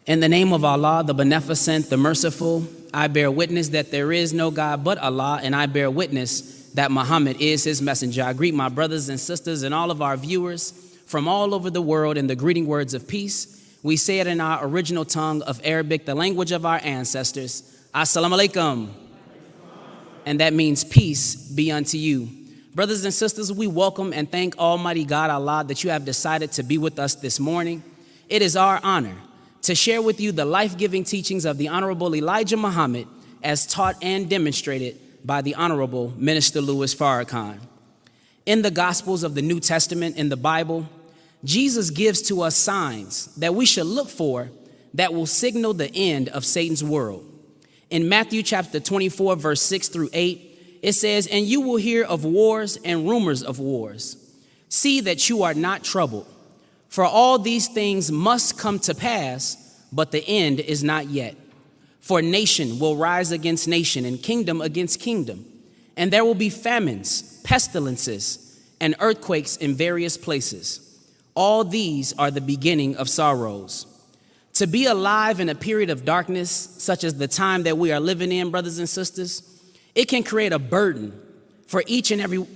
In the name of Allah, the Beneficent, the Merciful, I bear witness that there is no God but Allah, and I bear witness that Muhammad is his messenger. I greet my brothers and sisters and all of our viewers from all over the world in the greeting words of peace. We say it in our original tongue of Arabic, the language of our ancestors. Assalamu alaikum. And that means peace be unto you. Brothers and sisters, we welcome and thank Almighty God Allah that you have decided to be with us this morning. It is our honor to share with you the life-giving teachings of the Honorable Elijah Muhammad as taught and demonstrated by the Honorable Minister Louis Farrakhan. In the Gospels of the New Testament in the Bible, Jesus gives to us signs that we should look for that will signal the end of Satan's world. In Matthew chapter 24, verse 6 through 8, it says, "And you will hear of wars and rumors of wars. See that you are not troubled. For all these things must come to pass, but the end is not yet. For nation will rise against nation and kingdom against kingdom. And there will be famines, pestilences, and earthquakes in various places. All these are the beginning of sorrows." To be alive in a period of darkness, such as the time that we are living in, brothers and sisters, it can create a burden for each and every,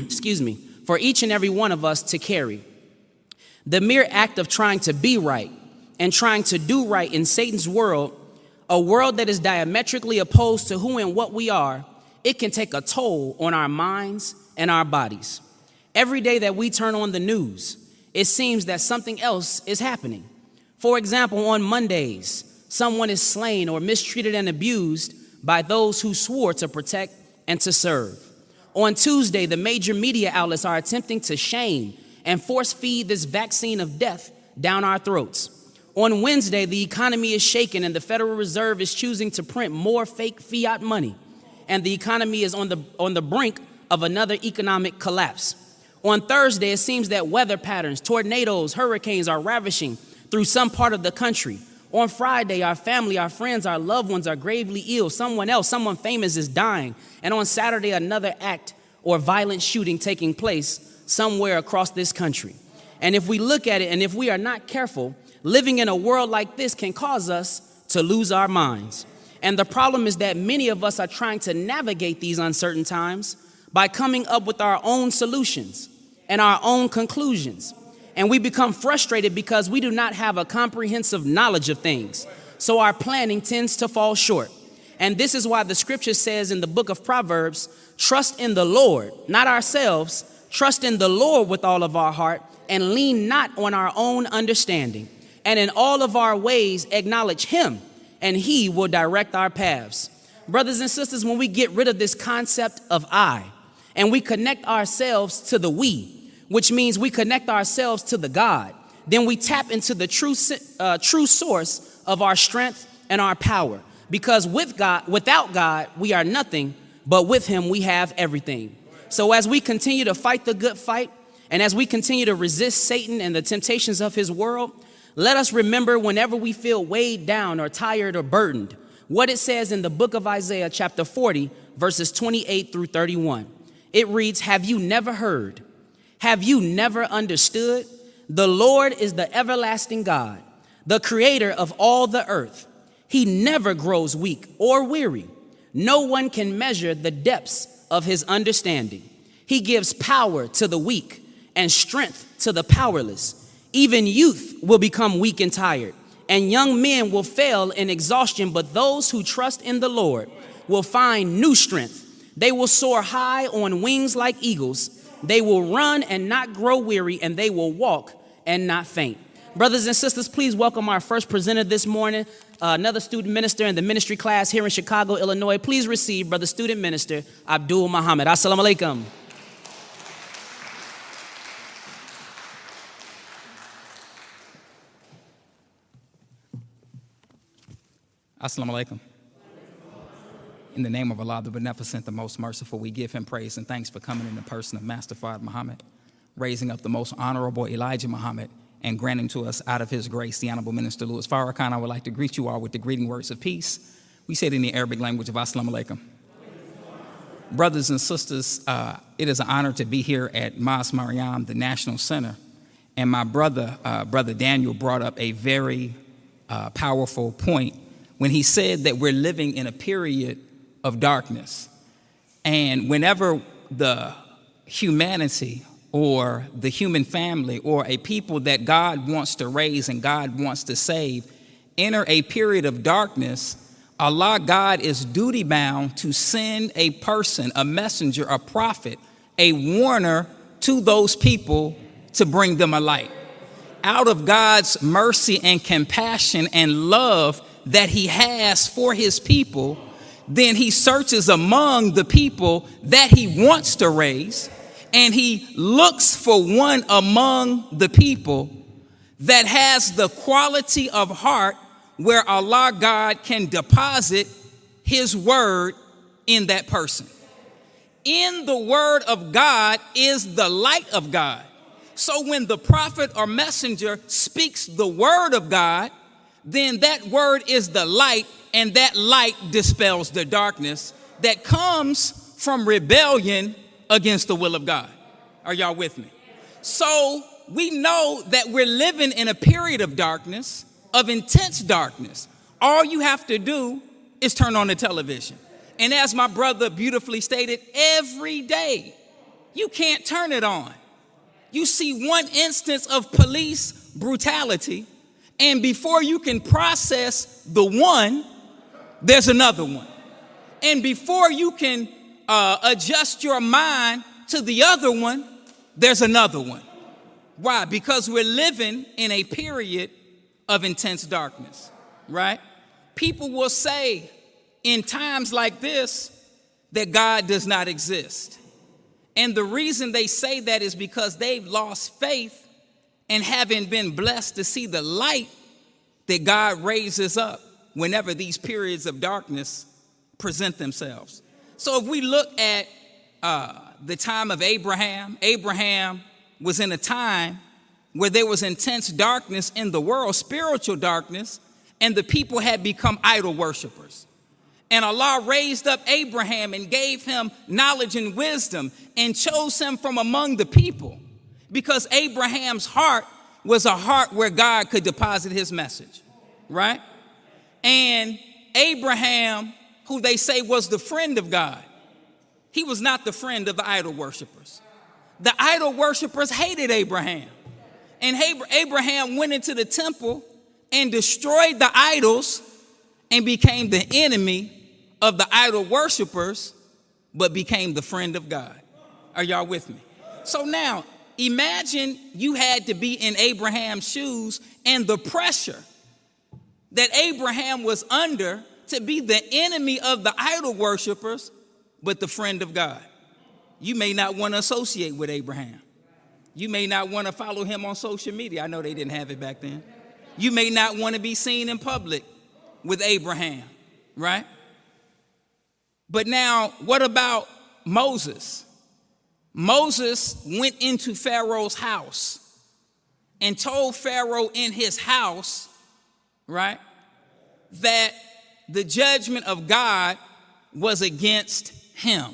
for each and every one of us to carry. The mere act of trying to be right and trying to do right in Satan's world, a world that is diametrically opposed to who and what we are, it can take a toll on our minds and our bodies. Every day that we turn on the news, it seems that something else is happening. For example, on Mondays, someone is slain or mistreated and abused by those who swore to protect and to serve. On Tuesday, the major media outlets are attempting to shame and force feed this vaccine of death down our throats. On Wednesday, the economy is shaken and the Federal Reserve is choosing to print more fake fiat money. And the economy is on the brink of another economic collapse. On Thursday, it seems that weather patterns, tornadoes, hurricanes are ravishing through some part of the country. On Friday, our family, our friends, our loved ones are gravely ill. Someone famous is dying. And on Saturday, another act or violent shooting taking place somewhere across this country. And if we look at it, and if we are not careful, living in a world like this can cause us to lose our minds. And the problem is that many of us are trying to navigate these uncertain times by coming up with our own solutions and our own conclusions. And we become frustrated because we do not have a comprehensive knowledge of things. So our planning tends to fall short. And this is why the scripture says in the book of Proverbs, trust in the Lord, not ourselves. Trust in the Lord with all of our heart and lean not on our own understanding. And in all of our ways, acknowledge him and he will direct our paths. Brothers and sisters, when we get rid of this concept of I and we connect ourselves to the we, which means we connect ourselves to the God, then we tap into the true source of our strength and our power. Because without God, we are nothing, but with him, we have everything. So as we continue to fight the good fight, and as we continue to resist Satan and the temptations of his world, let us remember whenever we feel weighed down or tired or burdened, what it says in the book of Isaiah chapter 40, verses 28 through 31. It reads, "Have you never heard? Have you never understood? The Lord is the everlasting God, the creator of all the earth. He never grows weak or weary. No one can measure the depths of his understanding. He gives power to the weak and strength to the powerless. Even youth will become weak and tired, and young men will fail in exhaustion, but those who trust in the Lord will find new strength. They will soar high on wings like eagles. They will run and not grow weary, and they will walk and not faint." Brothers and sisters, please welcome our first presenter this morning, another student minister in the ministry class here in Chicago, Illinois. Please receive Brother Student Minister Abdul Muhammad. Assalamu alaikum. Assalamu alaikum. In the name of Allah, the Beneficent, the Most Merciful, we give him praise and thanks for coming in the person of Master Fard Muhammad, raising up the most honorable Elijah Muhammad, and granting to us out of his grace the Honorable Minister Louis Farrakhan. I would like to greet you all with the greeting words of peace. We say it in the Arabic language of Assalamu alaikum. Brothers and sisters, it is an honor to be here at Mas Mariam, the National Center. And my brother Daniel brought up a very powerful point when he said that we're living in a period of darkness. And whenever the humanity or the human family or a people that God wants to raise and God wants to save enter a period of darkness, Allah, God, is duty bound to send a person, a messenger, a prophet, a warner to those people to bring them a light. Out of God's mercy and compassion and love that he has for his people, then he searches among the people that he wants to raise, and he looks for one among the people that has the quality of heart where Allah, God, can deposit his word in that person. In the word of God is the light of God. So when the prophet or messenger speaks the word of God, then that word is the light, and that light dispels the darkness that comes from rebellion against the will of God. Are y'all with me? So we know that we're living in a period of darkness, of intense darkness. All you have to do is turn on the television. And as my brother beautifully stated, every day you can't turn it on. You see one instance of police brutality, and before you can process the one, there's another one. And before you can adjust your mind to the other one, there's another one. Why? Because we're living in a period of intense darkness, right? People will say in times like this that God does not exist. And the reason they say that is because they've lost faith and haven't been blessed to see the light that God raises up whenever these periods of darkness present themselves. So if we look at the time of Abraham, Abraham was in a time where there was intense darkness in the world, spiritual darkness, and the people had become idol worshipers. And Allah raised up Abraham and gave him knowledge and wisdom and chose him from among the people, because Abraham's heart was a heart where God could deposit his message, right? And Abraham, who they say was the friend of God, he was not the friend of the idol worshipers. The idol worshipers hated Abraham. And Abraham went into the temple and destroyed the idols and became the enemy of the idol worshipers, but became the friend of God. Are y'all with me? So now, imagine you had to be in Abraham's shoes and the pressure that Abraham was under to be the enemy of the idol worshipers, but the friend of God. You may not want to associate with Abraham. You may not want to follow him on social media. I know they didn't have it back then. You may not want to be seen in public with Abraham, right? But now, what about Moses? Moses went into Pharaoh's house and told Pharaoh in his house, right, that the judgment of God was against him.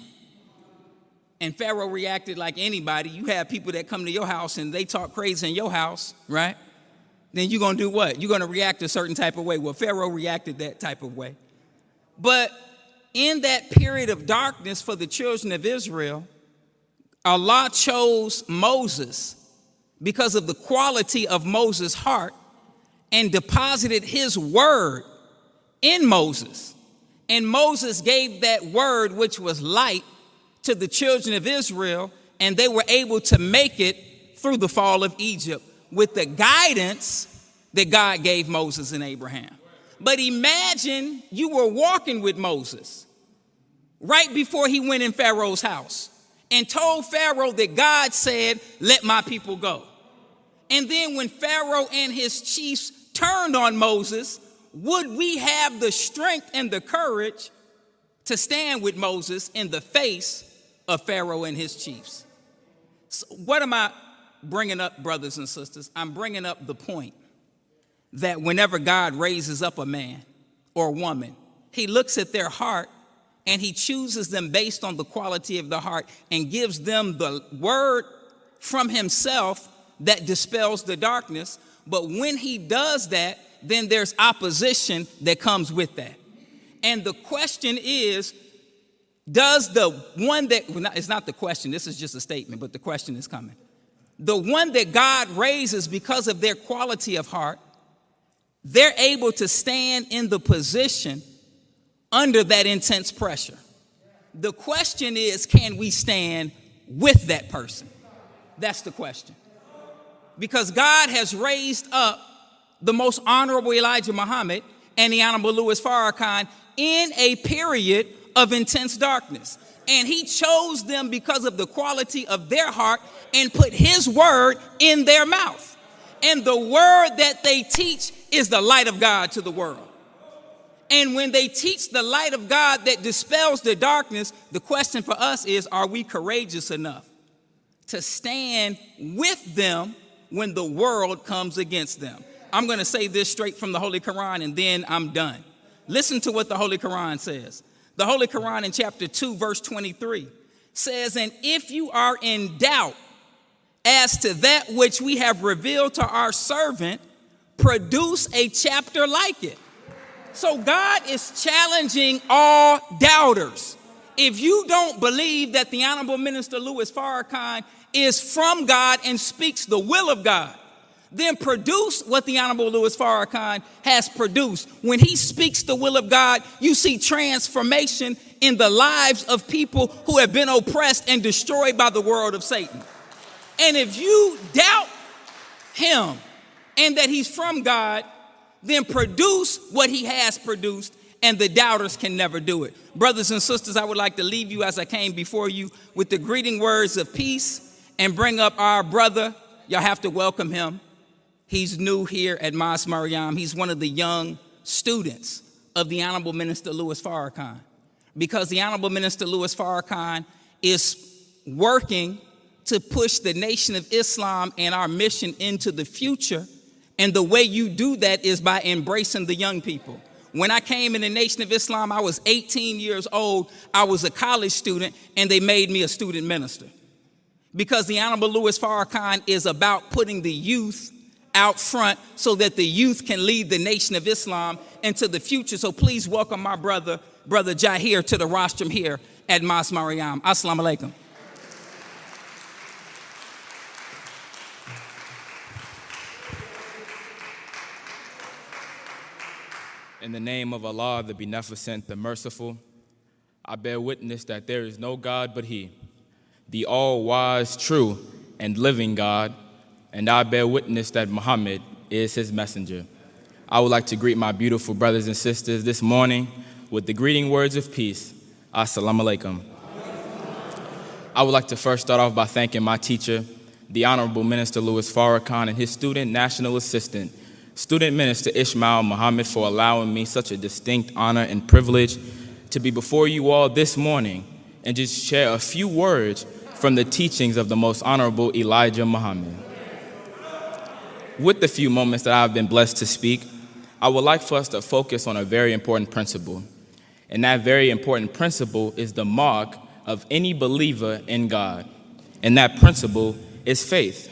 And Pharaoh reacted like anybody. You have people that come to your house and they talk crazy in your house, right? Then you're going to do what? You're going to react a certain type of way. Well, Pharaoh reacted that type of way. But in that period of darkness for the children of Israel, Allah chose Moses because of the quality of Moses' heart and deposited his word in Moses. And Moses gave that word, which was light, to the children of Israel, and they were able to make it through the fall of Egypt with the guidance that God gave Moses and Abraham. But imagine you were walking with Moses right before he went in Pharaoh's house and told Pharaoh that God said, "Let my people go." And then when Pharaoh and his chiefs turned on Moses, would we have the strength and the courage to stand with Moses in the face of Pharaoh and his chiefs? So what am I bringing up, brothers and sisters? I'm bringing up the point that whenever God raises up a man or woman, he looks at their heart and he chooses them based on the quality of the heart and gives them the word from himself that dispels the darkness. But when he does that, then there's opposition that comes with that. And the question is, does the one that, it's not the question, this is just a statement, but the question is coming. The one that God raises because of their quality of heart, they're able to stand in the position under that intense pressure. The question is, can we stand with that person? That's the question. Because God has raised up the most honorable Elijah Muhammad and the Honorable Louis Farrakhan in a period of intense darkness. And he chose them because of the quality of their heart and put his word in their mouth. And the word that they teach is the light of God to the world. And when they teach the light of God that dispels the darkness, the question for us is, are we courageous enough to stand with them when the world comes against them? I'm going to say this straight from the Holy Quran, and then I'm done. Listen to what the Holy Quran says. The Holy Quran in chapter 2, verse 23 says, and if you are in doubt as to that which we have revealed to our servant, produce a chapter like it. So God is challenging all doubters. If you don't believe that the Honorable Minister Louis Farrakhan is from God and speaks the will of God, then produce what the Honorable Louis Farrakhan has produced. When he speaks the will of God, you see transformation in the lives of people who have been oppressed and destroyed by the world of Satan. And if you doubt him and that he's from God, then produce what he has produced, and the doubters can never do it. Brothers and sisters, I would like to leave you as I came before you with the greeting words of peace and bring up our brother. Y'all have to welcome him. He's new here at Mas Mariam. He's one of the young students of the Honorable Minister Louis Farrakhan, because the Honorable Minister Louis Farrakhan is working to push the Nation of Islam and our mission into the future. And the way you do that is by embracing the young people. When I came in the Nation of Islam, I was 18 years old. I was a college student, and they made me a student minister. Because the Honorable Louis Farrakhan is about putting the youth out front so that the youth can lead the Nation of Islam into the future. So please welcome my brother Jahir, to the rostrum here at Mas Mariam. Assalamu alaikum. In the name of Allah, the Beneficent, the Merciful, I bear witness that there is no God but He, the all-wise, true, and living God, and I bear witness that Muhammad is His messenger. I would like to greet my beautiful brothers and sisters this morning with the greeting words of peace. Assalamu alaikum. I would like to first start off by thanking my teacher, the Honorable Minister Louis Farrakhan, and his student national assistant, Student Minister Ishmael Muhammad, for allowing me such a distinct honor and privilege to be before you all this morning and just share a few words from the teachings of the most honorable Elijah Muhammad. With the few moments that I've been blessed to speak, I would like for us to focus on a very important principle. And that very important principle is the mark of any believer in God. And that principle is faith.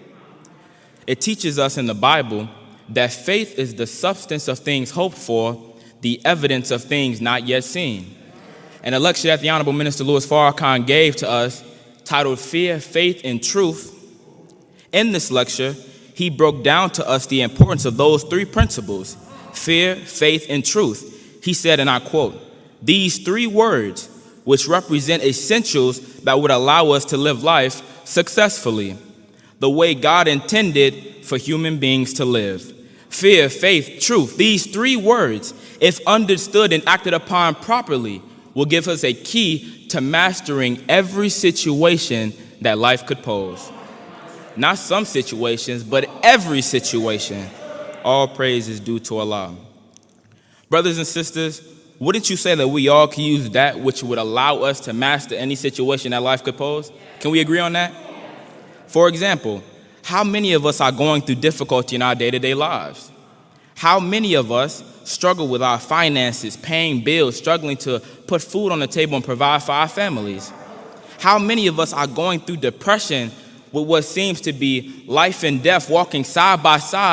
It teaches us in the Bible that faith is the substance of things hoped for, the evidence of things not yet seen. And a lecture that the Honorable Minister Louis Farrakhan gave to us, titled Fear, Faith, and Truth, in this lecture, he broke down to us the importance of those three principles: fear, faith, and truth. He said, and I quote, "These three words, which represent essentials that would allow us to live life successfully, the way God intended for human beings to live. Fear, faith, truth. These three words, if understood and acted upon properly, will give us a key to mastering every situation that life could pose." Not some situations, but every situation. All praise is due to Allah. Brothers and sisters, wouldn't you say that we all can use that which would allow us to master any situation that life could pose? Can we agree on that? For example, how many of us are going through difficulty in our day-to-day lives? How many of us struggle with our finances, paying bills, struggling to put food on the table and provide for our families? How many of us are going through depression with what seems to be life and death walking side by side,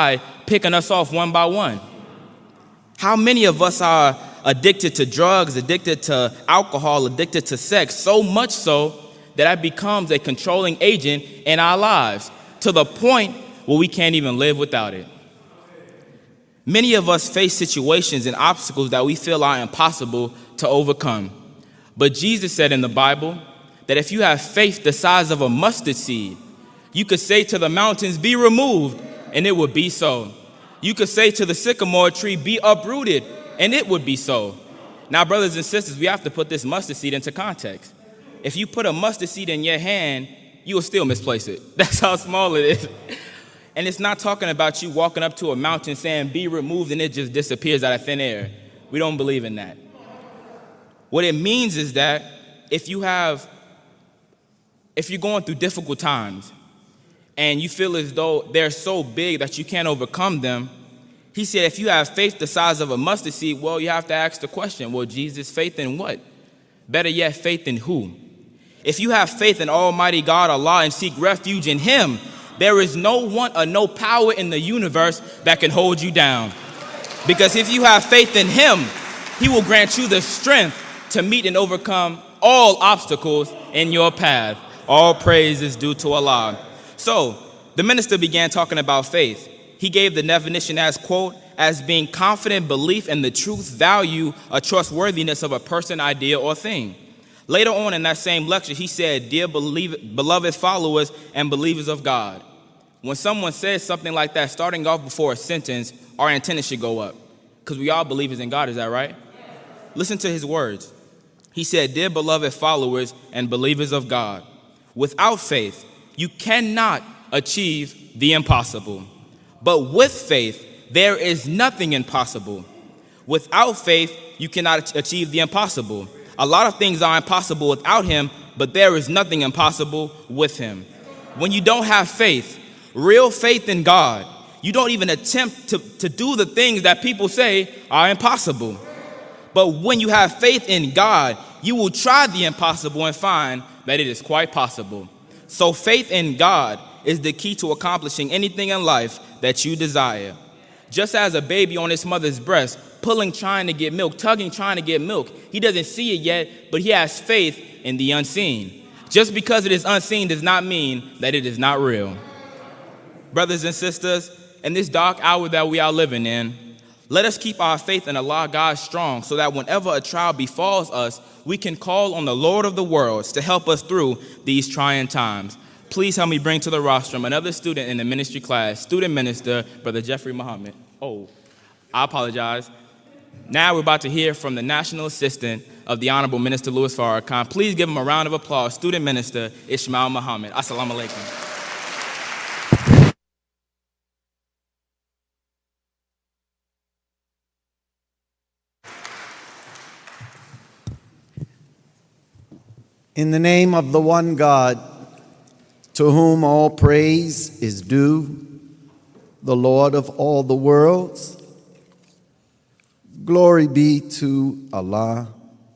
picking us off one by one. How many of us are addicted to drugs, addicted to alcohol, addicted to sex, so much so that becomes a controlling agent in our lives to the point where we can't even live without it? Many of us face situations and obstacles that we feel are impossible to overcome. But Jesus said in the Bible that if you have faith the size of a mustard seed, you could say to the mountains, be removed, and it would be so. You could say to the sycamore tree, be uprooted, and it would be so. Now, brothers and sisters, we have to put this mustard seed into context. If you put a mustard seed in your hand, you will still misplace it. That's how small it is. And it's not talking about you walking up to a mountain saying, be removed, and it just disappears out of thin air. We don't believe in that. What it means is that if you're going through difficult times and you feel as though they're so big that you can't overcome them, he said if you have faith the size of a mustard seed, well, you have to ask the question, well, Jesus, faith in what? Better yet, faith in who? If you have faith in Almighty God, Allah, and seek refuge in Him, there is no one or no power in the universe that can hold you down. Because if you have faith in Him, He will grant you the strength to meet and overcome all obstacles in your path. All praise is due to Allah. So, the minister began talking about faith. He gave the definition as, quote, as being confident belief in the truth, value, or trustworthiness of a person, idea, or thing. Later on in that same lecture, he said, dear beloved followers and believers of God. When someone says something like that, starting off before a sentence, our antenna should go up. Because we all believers in God, is that right? Listen to his words. He said, dear beloved followers and believers of God, without faith, you cannot achieve the impossible. But with faith, there is nothing impossible. Without faith, you cannot achieve the impossible. A lot of things are impossible without Him, but there is nothing impossible with Him. When you don't have faith, real faith in God, you don't even attempt to do the things that people say are impossible. But when you have faith in God, you will try the impossible and find that it is quite possible. So faith in God is the key to accomplishing anything in life that you desire. Just as a baby on its mother's breast, pulling, trying to get milk, tugging, trying to get milk, he doesn't see it yet, but he has faith in the unseen. Just because it is unseen does not mean that it is not real. Brothers and sisters, in this dark hour that we are living in, let us keep our faith in Allah God strong so that whenever a trial befalls us, we can call on the Lord of the worlds to help us through these trying times. Please help me bring to the rostrum another student in the ministry class, student minister, Brother Jeffrey Muhammad. Oh, I apologize. Now we're about to hear from the National Assistant of the Honorable Minister Louis Farrakhan. Please give him a round of applause, student minister Ishmael Muhammad. Assalamu alaikum. In the name of the one God, to whom all praise is due, the Lord of all the worlds, glory be to Allah.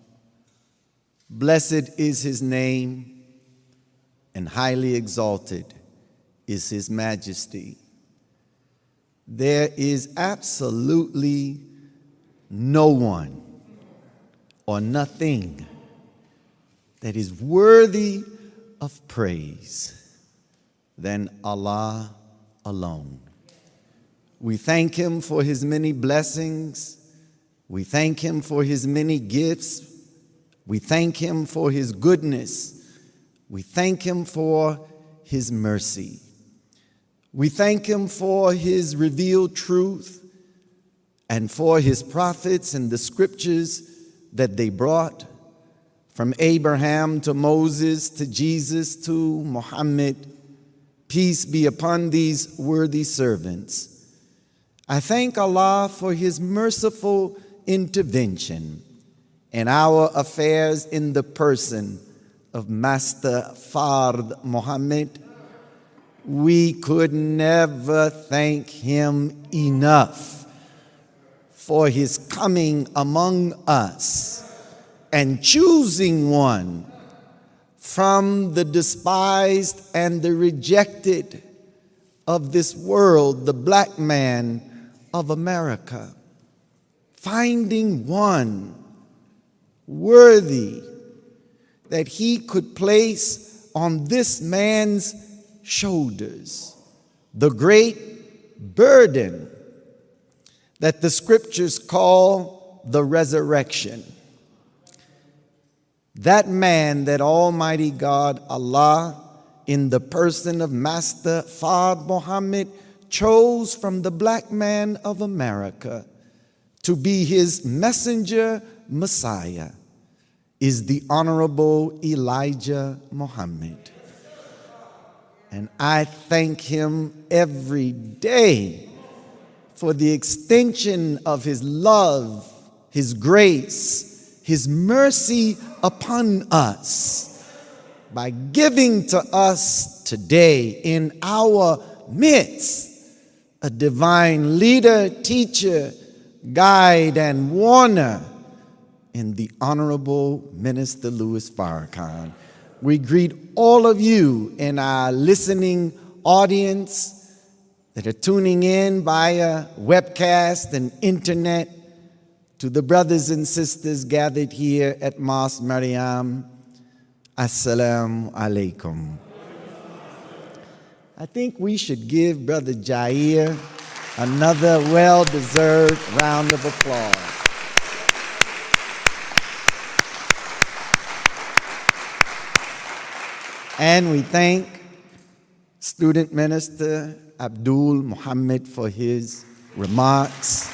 Blessed is His name, and highly exalted is His majesty. There is absolutely no one or nothing that is worthy of praise than Allah alone. We thank Him for His many blessings. We thank Him for His many gifts. We thank Him for His goodness. We thank Him for His mercy. We thank Him for His revealed truth and for His prophets and the scriptures that they brought, from Abraham to Moses to Jesus to Muhammad. Peace be upon these worthy servants. I thank Allah for His merciful intervention in our affairs in the person of Master Fard Muhammad. We could never thank him enough for his coming among us and choosing one from the despised and the rejected of this world, the black man of America, finding one worthy that he could place on this man's shoulders the great burden that the scriptures call the resurrection. That man that Almighty God, Allah, in the person of Master Fard Muhammad, chose from the black man of America to be his messenger Messiah, is the Honorable Elijah Muhammad. And I thank him every day for the extension of his love, his grace, his mercy upon us by giving to us today in our midst a divine leader, teacher, guide, and warner in the Honorable Minister Louis Farrakhan. We greet all of you in our listening audience that are tuning in via webcast and internet, to the brothers and sisters gathered here at Mosque Maryam. Assalamu alaikum. I think we should give Brother Jair another well-deserved round of applause. And we thank Student Minister Abdul Muhammad for his remarks.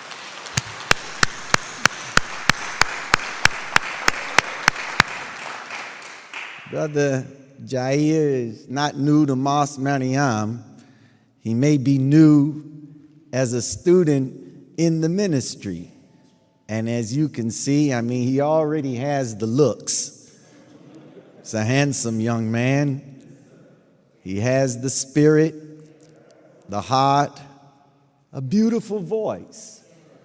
Brother Jair is not new to Mosque Maryam. He may be new as a student in the ministry. And as you can see, I mean, he already has the looks. He's a handsome young man. He has the spirit, the heart, a beautiful voice.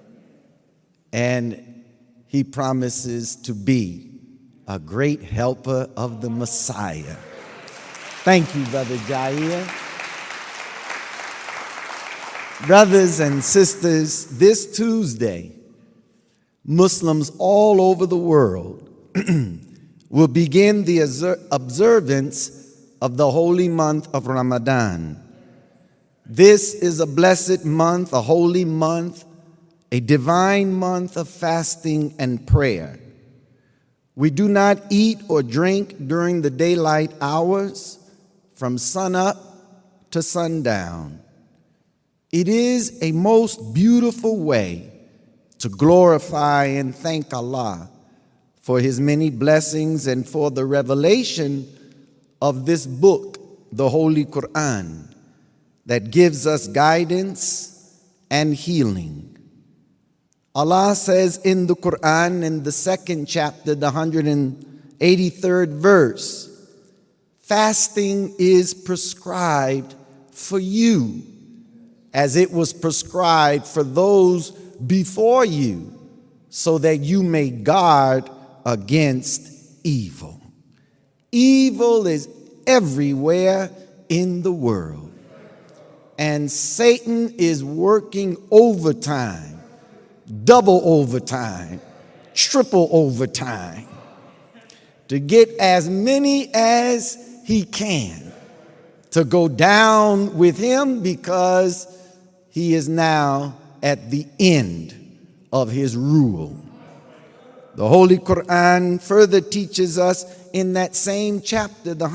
And he promises to be a great helper of the Messiah. Thank you, Brother Jair. Brothers and sisters, this Tuesday, Muslims all over the world will begin the observance of the holy month of Ramadan. This is a blessed month, a holy month, a divine month of fasting and prayer. We do not eat or drink during the daylight hours from sunup to sundown. It is a most beautiful way to glorify and thank Allah for his many blessings and for the revelation of this book, the Holy Quran, that gives us guidance and healing. Allah says in the Quran, in the 2nd chapter, the 183rd verse, fasting is prescribed for you, as it was prescribed for those before you, so that you may guard against evil. Evil is everywhere in the world, and Satan is working overtime, double overtime, triple overtime, to get as many as he can to go down with him, because he is now at the end of his rule. The Holy Quran further teaches us in that same chapter, the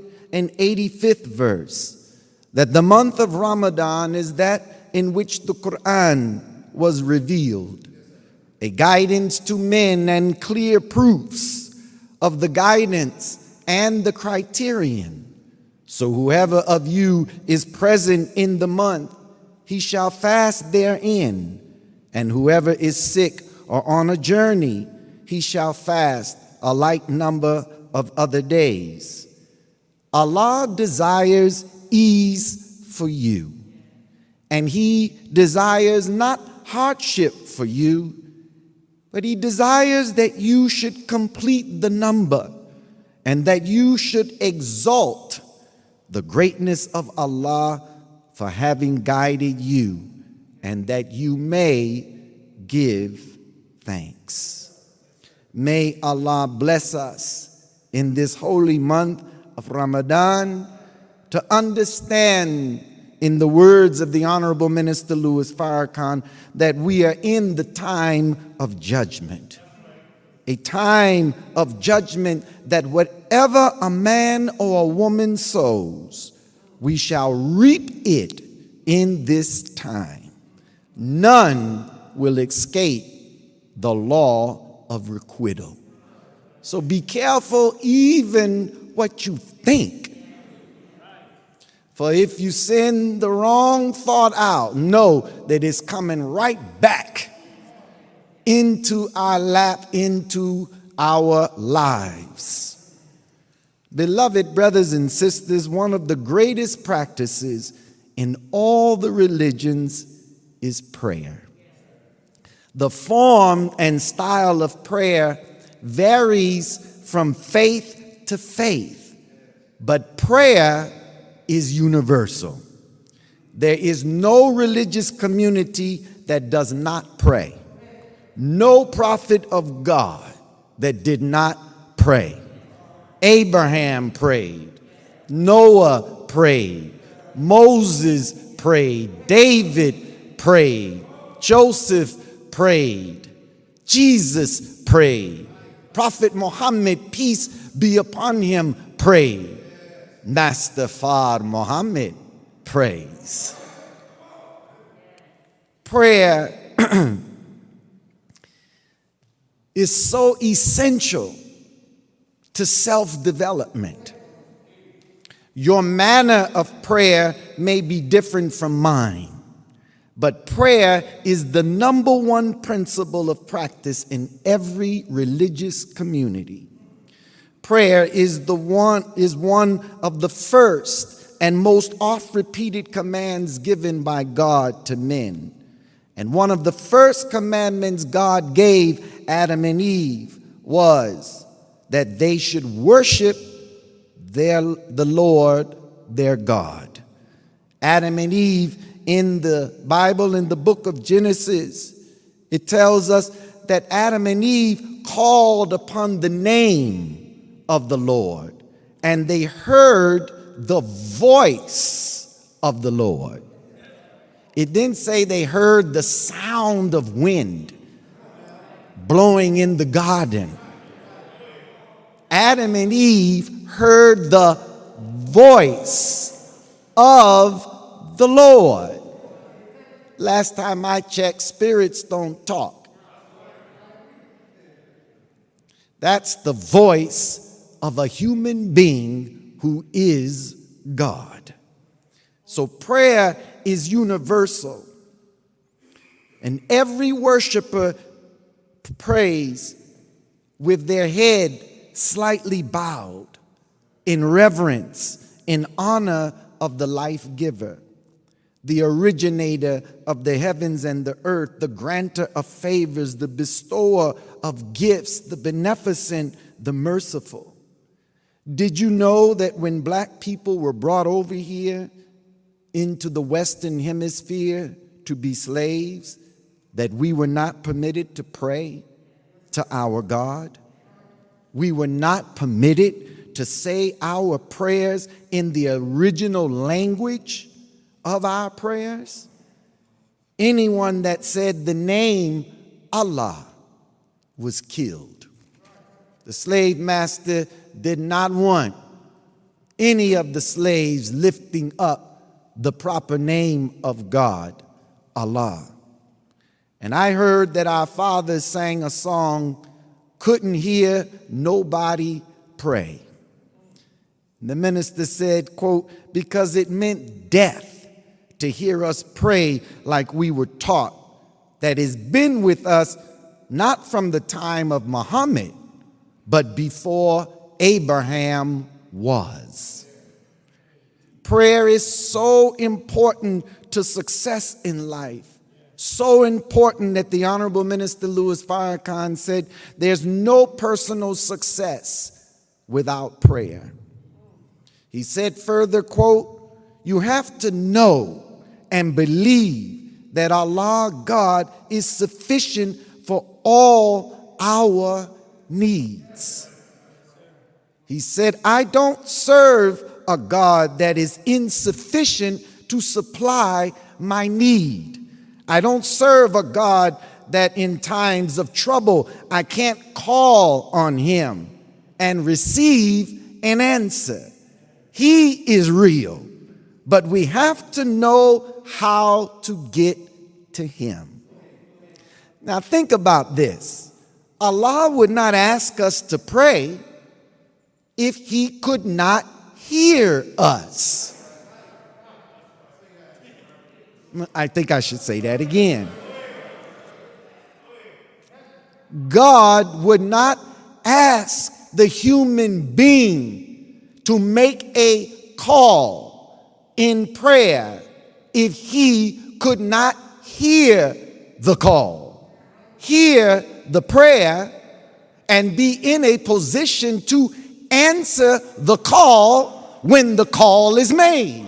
185th verse, that the month of Ramadan is that in which the Quran was revealed, a guidance to men and clear proofs of the guidance and the criterion. So whoever of you is present in the month, he shall fast therein, and whoever is sick or on a journey, he shall fast a like number of other days. Allah desires ease for you, and he desires not hardship for you, but he desires that you should complete the number and that you should exalt the greatness of Allah for having guided you, and that you may give thanks. May Allah bless us in this holy month of Ramadan to understand, in the words of the Honorable Minister Louis Farrakhan, that we are in the time of judgment. A time of judgment that whatever a man or a woman sows, we shall reap it in this time. None will escape the law of requital. So be careful even what you think. For if you send the wrong thought out, know that it's coming right back into our lap, into our lives. Beloved brothers and sisters, one of the greatest practices in all the religions is prayer. The form and style of prayer varies from faith to faith, but prayer is universal. There is no religious community that does not pray. No prophet of God that did not pray. Abraham prayed. Noah prayed. Moses prayed. David prayed. Joseph prayed. Jesus prayed. Prophet Muhammad, peace be upon him, prayed. Master Fard Muhammad prays. Prayer is so essential to self-development. Your manner of prayer may be different from mine, but prayer is the number one principle of practice in every religious community. Prayer is one of the first and most oft-repeated commands given by God to men. And one of the first commandments God gave Adam and Eve was that they should worship the Lord their God. Adam and Eve, in the Bible, in the book of Genesis, it tells us that Adam and Eve called upon the name of the Lord, and they heard the voice of the Lord. It didn't say they heard the sound of wind blowing in the garden. Adam and Eve heard the voice of the Lord. Last time I checked, spirits don't talk. That's the voice of a human being who is God. So prayer is universal. And every worshiper prays with their head slightly bowed in reverence, in honor of the life giver, the originator of the heavens and the earth, the grantor of favors, the bestower of gifts, the beneficent, the merciful. Did you know that when black people were brought over here into the Western Hemisphere to be slaves, that we were not permitted to pray to our God? We were not permitted to say our prayers in the original language of our prayers. Anyone that said the name Allah was killed. The slave master did not want any of the slaves lifting up the proper name of God, Allah. And I heard that our fathers sang a song, couldn't hear nobody pray. The minister said, quote, because it meant death to hear us pray like we were taught, that has been with us not from the time of Muhammad, but before Abraham was. Prayer is so important to success in life. So important that the Honorable Minister Louis Farrakhan said there's no personal success without prayer. He said further, quote, you have to know and believe that Allah God is sufficient for all our needs. He said, I don't serve a God that is insufficient to supply my need. I don't serve a God that in times of trouble I can't call on him and receive an answer. He is real, but we have to know how to get to him. Now think about this. Allah would not ask us to pray if he could not hear us. I think I should say that again. God would not ask the human being to make a call in prayer if he could not hear the call, hear the prayer, and be in a position to answer the call when the call is made.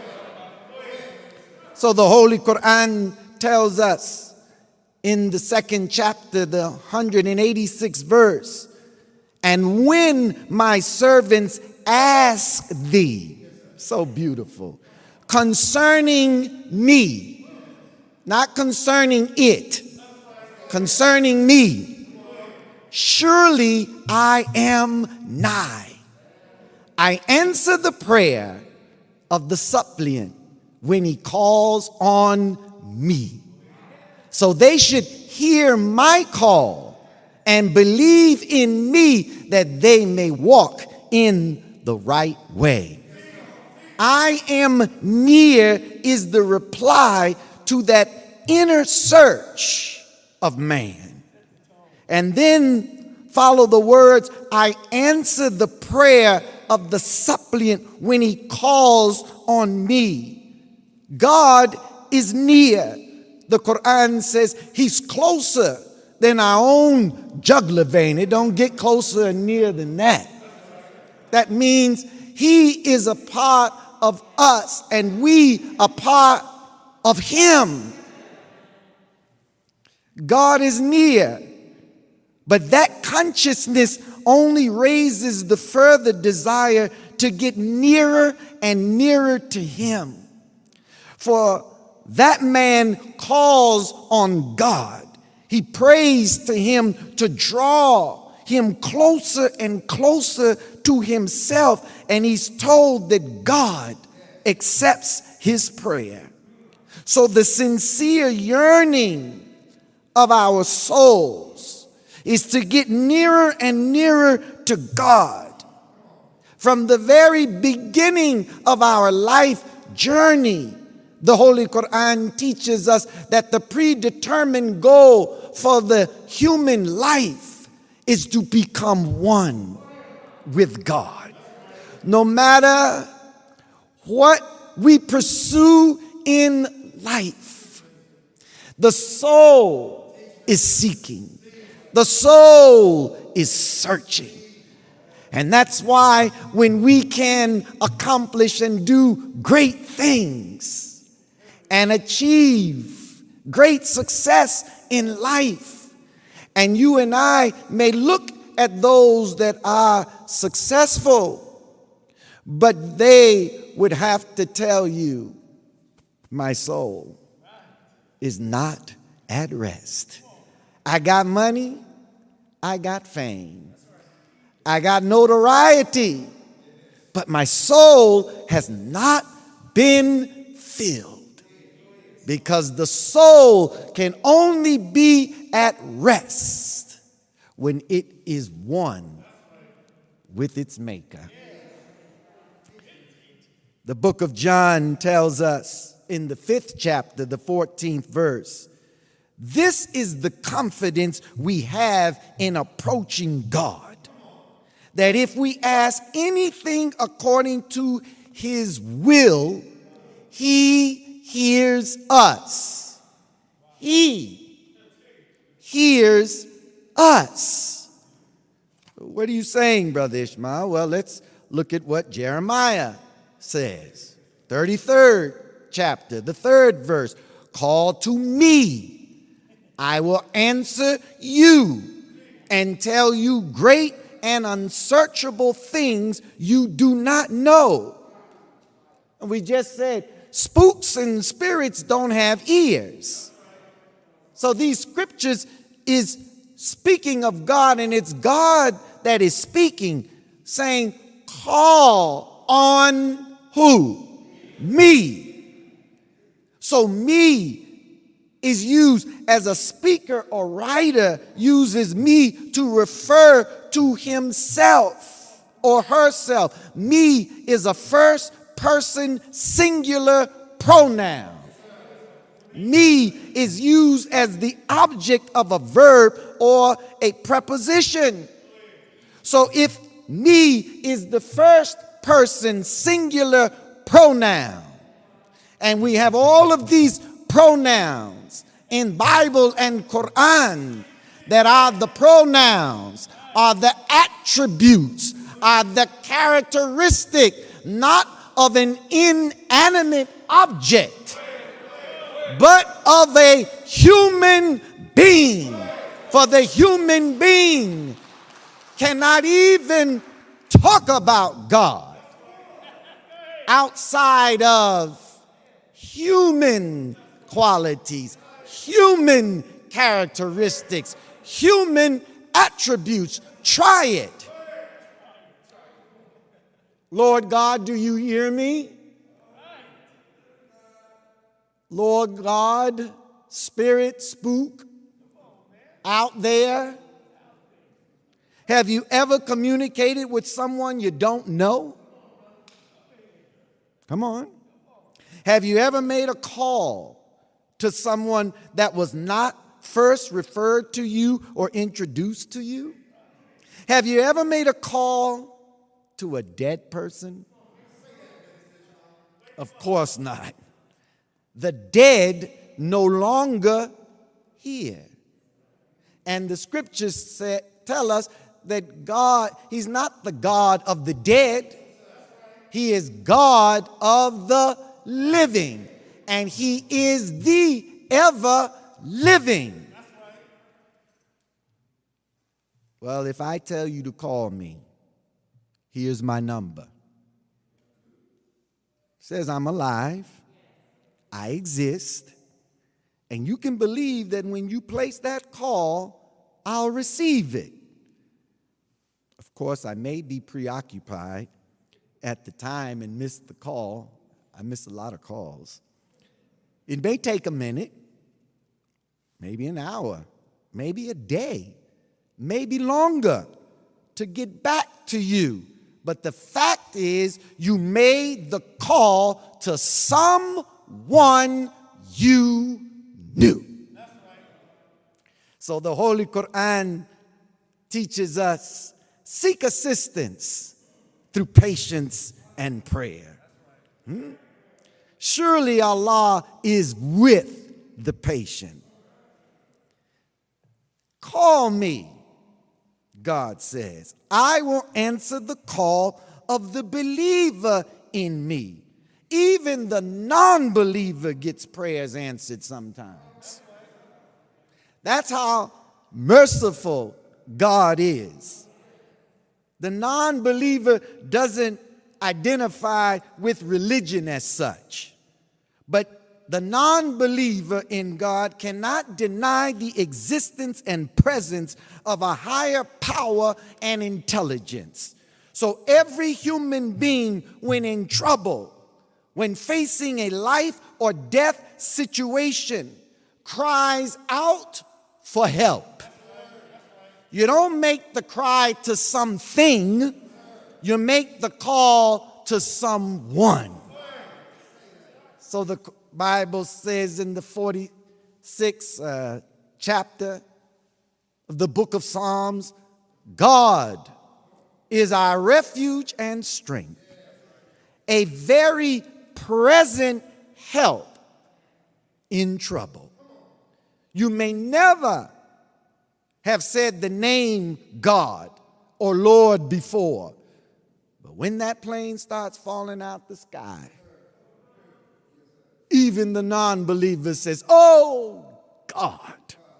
So the Holy Quran tells us in the 2nd chapter, the 186th verse, and when my servants ask thee, so beautiful, concerning me, not concerning it, concerning me, surely I am nigh. I answer the prayer of the suppliant when he calls on me. So they should hear my call and believe in me that they may walk in the right way. I am near is the reply to that inner search of man. And then follow the words, I answer the prayer of the suppliant when he calls on me. God is near. The Quran says he's closer than our own jugular vein. It don't get closer and near than that. That means he is a part of us and we a part of him. God is near, but that consciousness only raises the further desire to get nearer and nearer to him. For that man calls on God. He prays to him to draw him closer and closer to himself. And he's told that God accepts his prayer. So the sincere yearning of our souls is to get nearer and nearer to God. From the very beginning of our life journey, the Holy Quran teaches us that the predetermined goal for the human life is to become one with God. No matter what we pursue in life, the soul is seeking. The soul is searching. And that's why when we can accomplish and do great things and achieve great success in life, and you and I may look at those that are successful, but they would have to tell you, my soul is not at rest. I got money, I got fame, I got notoriety, but my soul has not been filled. Because the soul can only be at rest when it is one with its maker. The book of John tells us in the 5th chapter, the 14th verse, this is the confidence we have in approaching God, that if we ask anything according to his will, he hears us. He hears us. What are you saying, Brother Ishmael? Well, let's look at what Jeremiah says. 33rd chapter, the 3rd verse. Call to me. I will answer you and tell you great and unsearchable things you do not know. And we just said, spooks and spirits don't have ears. So these scriptures is speaking of God, and it's God that is speaking, saying, call on who? Me. So me is used as a speaker or writer uses me to refer to himself or herself. Me is a first person singular pronoun. Me is used as the object of a verb or a preposition. So if me is the first person singular pronoun, and we have all of these pronouns in Bible and Quran that are the pronouns, are the attributes, are the characteristic, not of an inanimate object, but of a human being. For the human being cannot even talk about God outside of human qualities, human characteristics, human attributes. Try it. Lord God, do you hear me? Lord God, spirit, spook, out there. Have you ever communicated with someone you don't know? Come on. Have you ever made a call to someone that was not first referred to you or introduced to you? Have you ever made a call to a dead person? Of course not. The dead no longer here. And the scriptures tell us that God, he's not the God of the dead. He is God of the living. And he is the ever living. Well, if I tell you to call me, here's my number. It says I'm alive, I exist, and you can believe that when you place that call, I'll receive it. Of course, I may be preoccupied at the time and miss the call. I miss a lot of calls. It may take a minute, maybe an hour, maybe a day, maybe longer to get back to you. But the fact is, you made the call to someone you knew. So the Holy Quran teaches us, seek assistance through patience and prayer. Surely Allah is with the patient. Call me, God says. I will answer the call of the believer in me. Even the non-believer gets prayers answered sometimes. That's how merciful God is. The non-believer doesn't identify with religion as such. But the non-believer in God cannot deny the existence and presence of a higher power and intelligence. So every human being, when in trouble, when facing a life or death situation, cries out for help. You don't make the cry to something, you make the call to someone. So the Bible says in the 46th chapter of the book of Psalms, God is our refuge and strength, a very present help in trouble. You may never have said the name God or Lord before, but when that plane starts falling out the sky, even the non-believer says, oh God,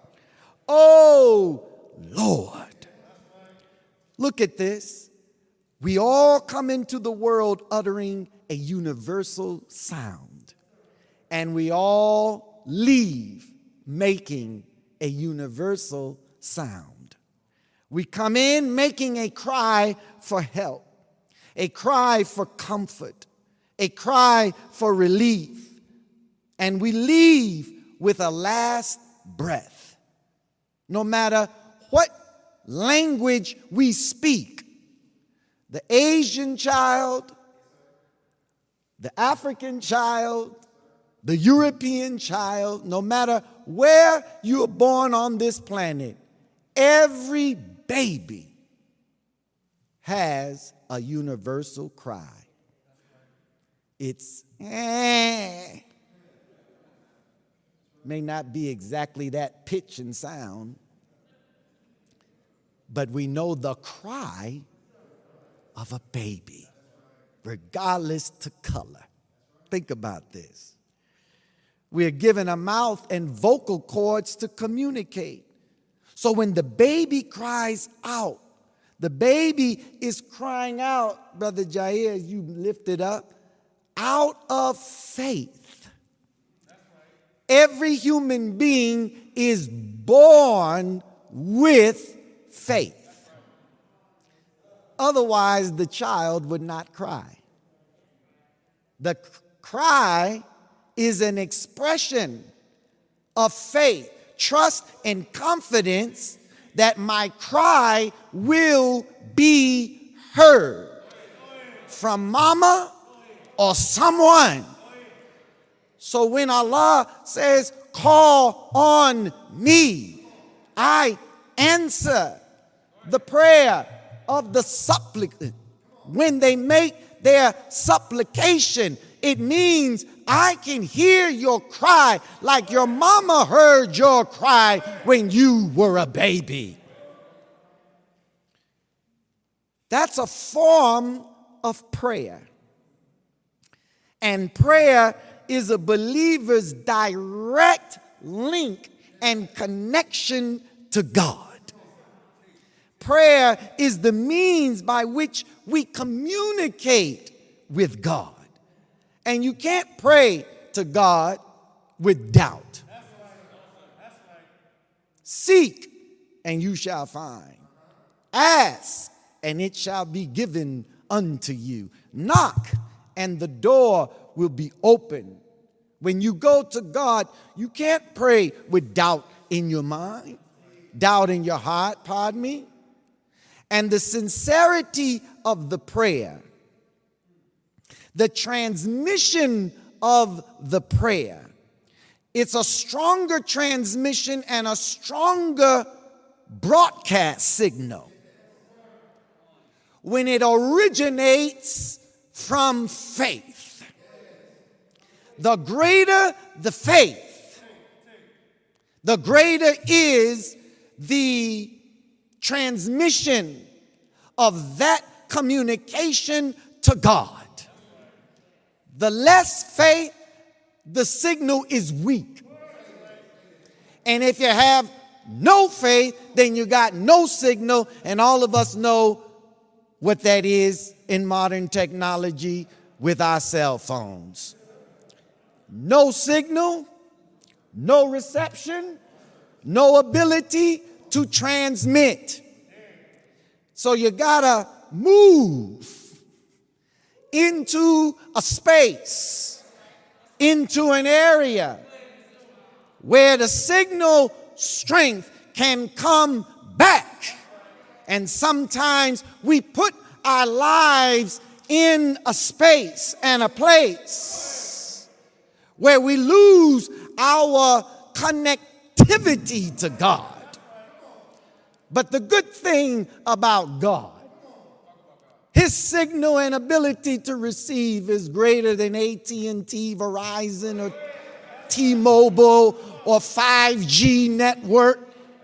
oh Lord. Look at this. We all come into the world uttering a universal sound, and we all leave making a universal sound. We come in making a cry for help, a cry for comfort, a cry for relief, and we leave with a last breath. No matter what language we speak, the Asian child, the African child, the European child, no matter where you are born on this planet, every baby has a universal cry. It's may not be exactly that pitch and sound, but we know the cry of a baby, regardless to color. Think about this. We are given a mouth and vocal cords to communicate. So when the baby cries out, the baby is crying out, Brother Jair, as you lift it up, out of faith. Every human being is born with faith. Otherwise, the child would not cry. The cry is an expression of faith, trust, and confidence that my cry will be heard from mama or someone. So when Allah says, call on me, I answer the prayer of the supplicant. When they make their supplication, it means I can hear your cry like your mama heard your cry when you were a baby. That's a form of prayer. And prayer is a believer's direct link and connection to God. Prayer is the means by which we communicate with God. And you can't pray to God with doubt. Seek, and you shall find. Ask, and it shall be given unto you. Knock, and the door will be open. When you go to God, you can't pray with doubt in your mind, doubt in your heart, pardon me. And the sincerity of the prayer, the transmission of the prayer, it's a stronger transmission and a stronger broadcast signal when it originates from faith. The greater the faith, the greater is the transmission of that communication to God. The less faith, the signal is weak. And if you have no faith, then you got no signal, and all of us know what that is in modern technology with our cell phones. No signal, no reception, no ability to transmit. So you gotta move into a space, into an area where the signal strength can come back. And sometimes we put our lives in a space and a place where we lose our connectivity to God. But the good thing about God, his signal and ability to receive is greater than AT&T, Verizon, or T-Mobile, or 5G network.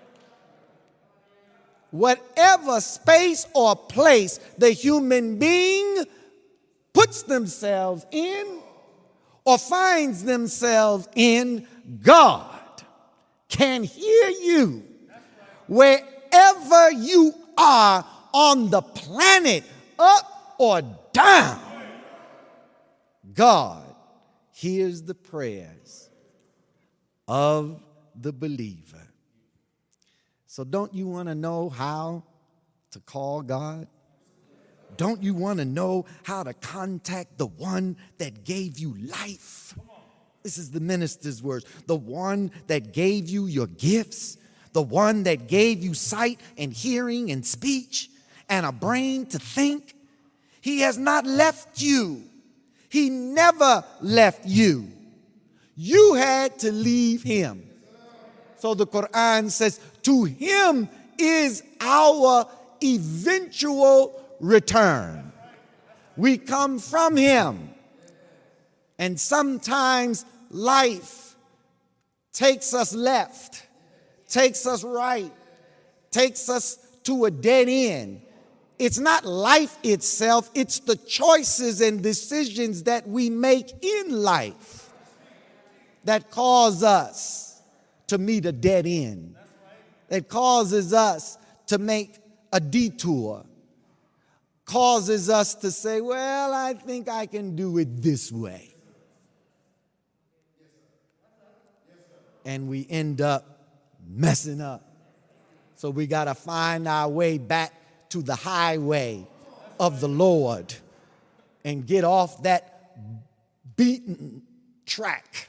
Whatever space or place the human being puts themselves in or finds themselves in, God can hear you wherever you are on the planet, up or down. God hears the prayers of the believer. So don't you want to know how to call God? Don't you want to know how to contact the one that gave you life? This is the minister's words. The one that gave you your gifts, the one that gave you sight and hearing and speech and a brain to think. He has not left you. He never left you. You had to leave him. So the Quran says, to him is our eventual return. We come from him. And sometimes life takes us left, takes us right, takes us to a dead end. It's not life itself, it's the choices and decisions that we make in life that cause us to meet a dead end, that causes us to make a detour, causes us to say, well, I think I can do it this way. And we end up messing up. So we got to find our way back to the highway of the Lord and get off that beaten track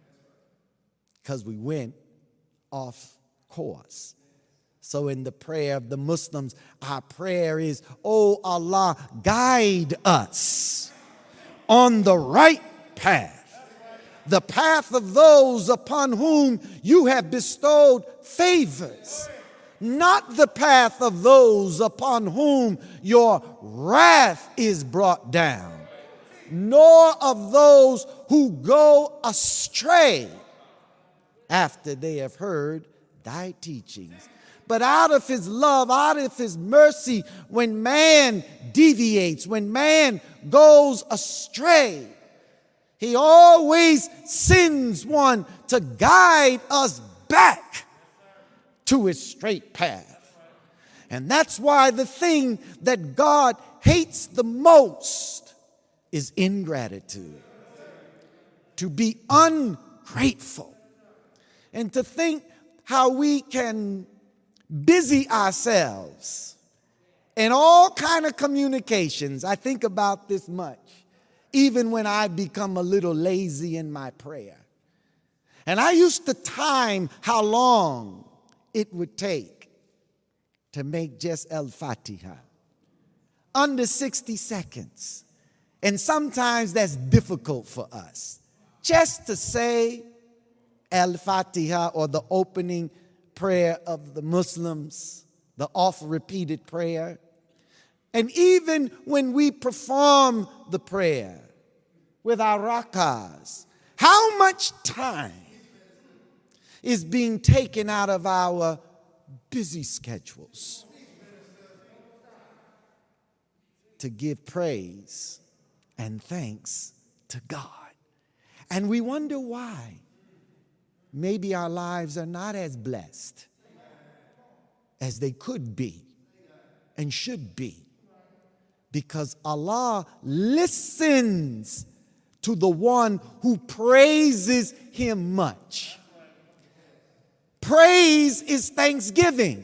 because we went off course. So in the prayer of the Muslims, our prayer is, oh Allah, guide us on the right path, the path of those upon whom you have bestowed favors, not the path of those upon whom your wrath is brought down, nor of those who go astray after they have heard thy teachings. But out of his love, out of his mercy, when man deviates, when man goes astray, he always sends one to guide us back to his straight path. And that's why the thing that God hates the most is ingratitude. To be ungrateful and to think how we can busy ourselves in all kind of communications. I think about this much, even when I become a little lazy in my prayer. And I used to time how long it would take to make just Al-Fatiha. Under 60 seconds. And sometimes that's difficult for us. Just to say Al-Fatiha, or the opening prayer of the Muslims, the oft-repeated prayer. And even when we perform the prayer with our rakahs, how much time is being taken out of our busy schedules to give praise and thanks to God? And we wonder why. Maybe our lives are not as blessed as they could be and should be, because Allah listens to the one who praises him much. Praise is thanksgiving.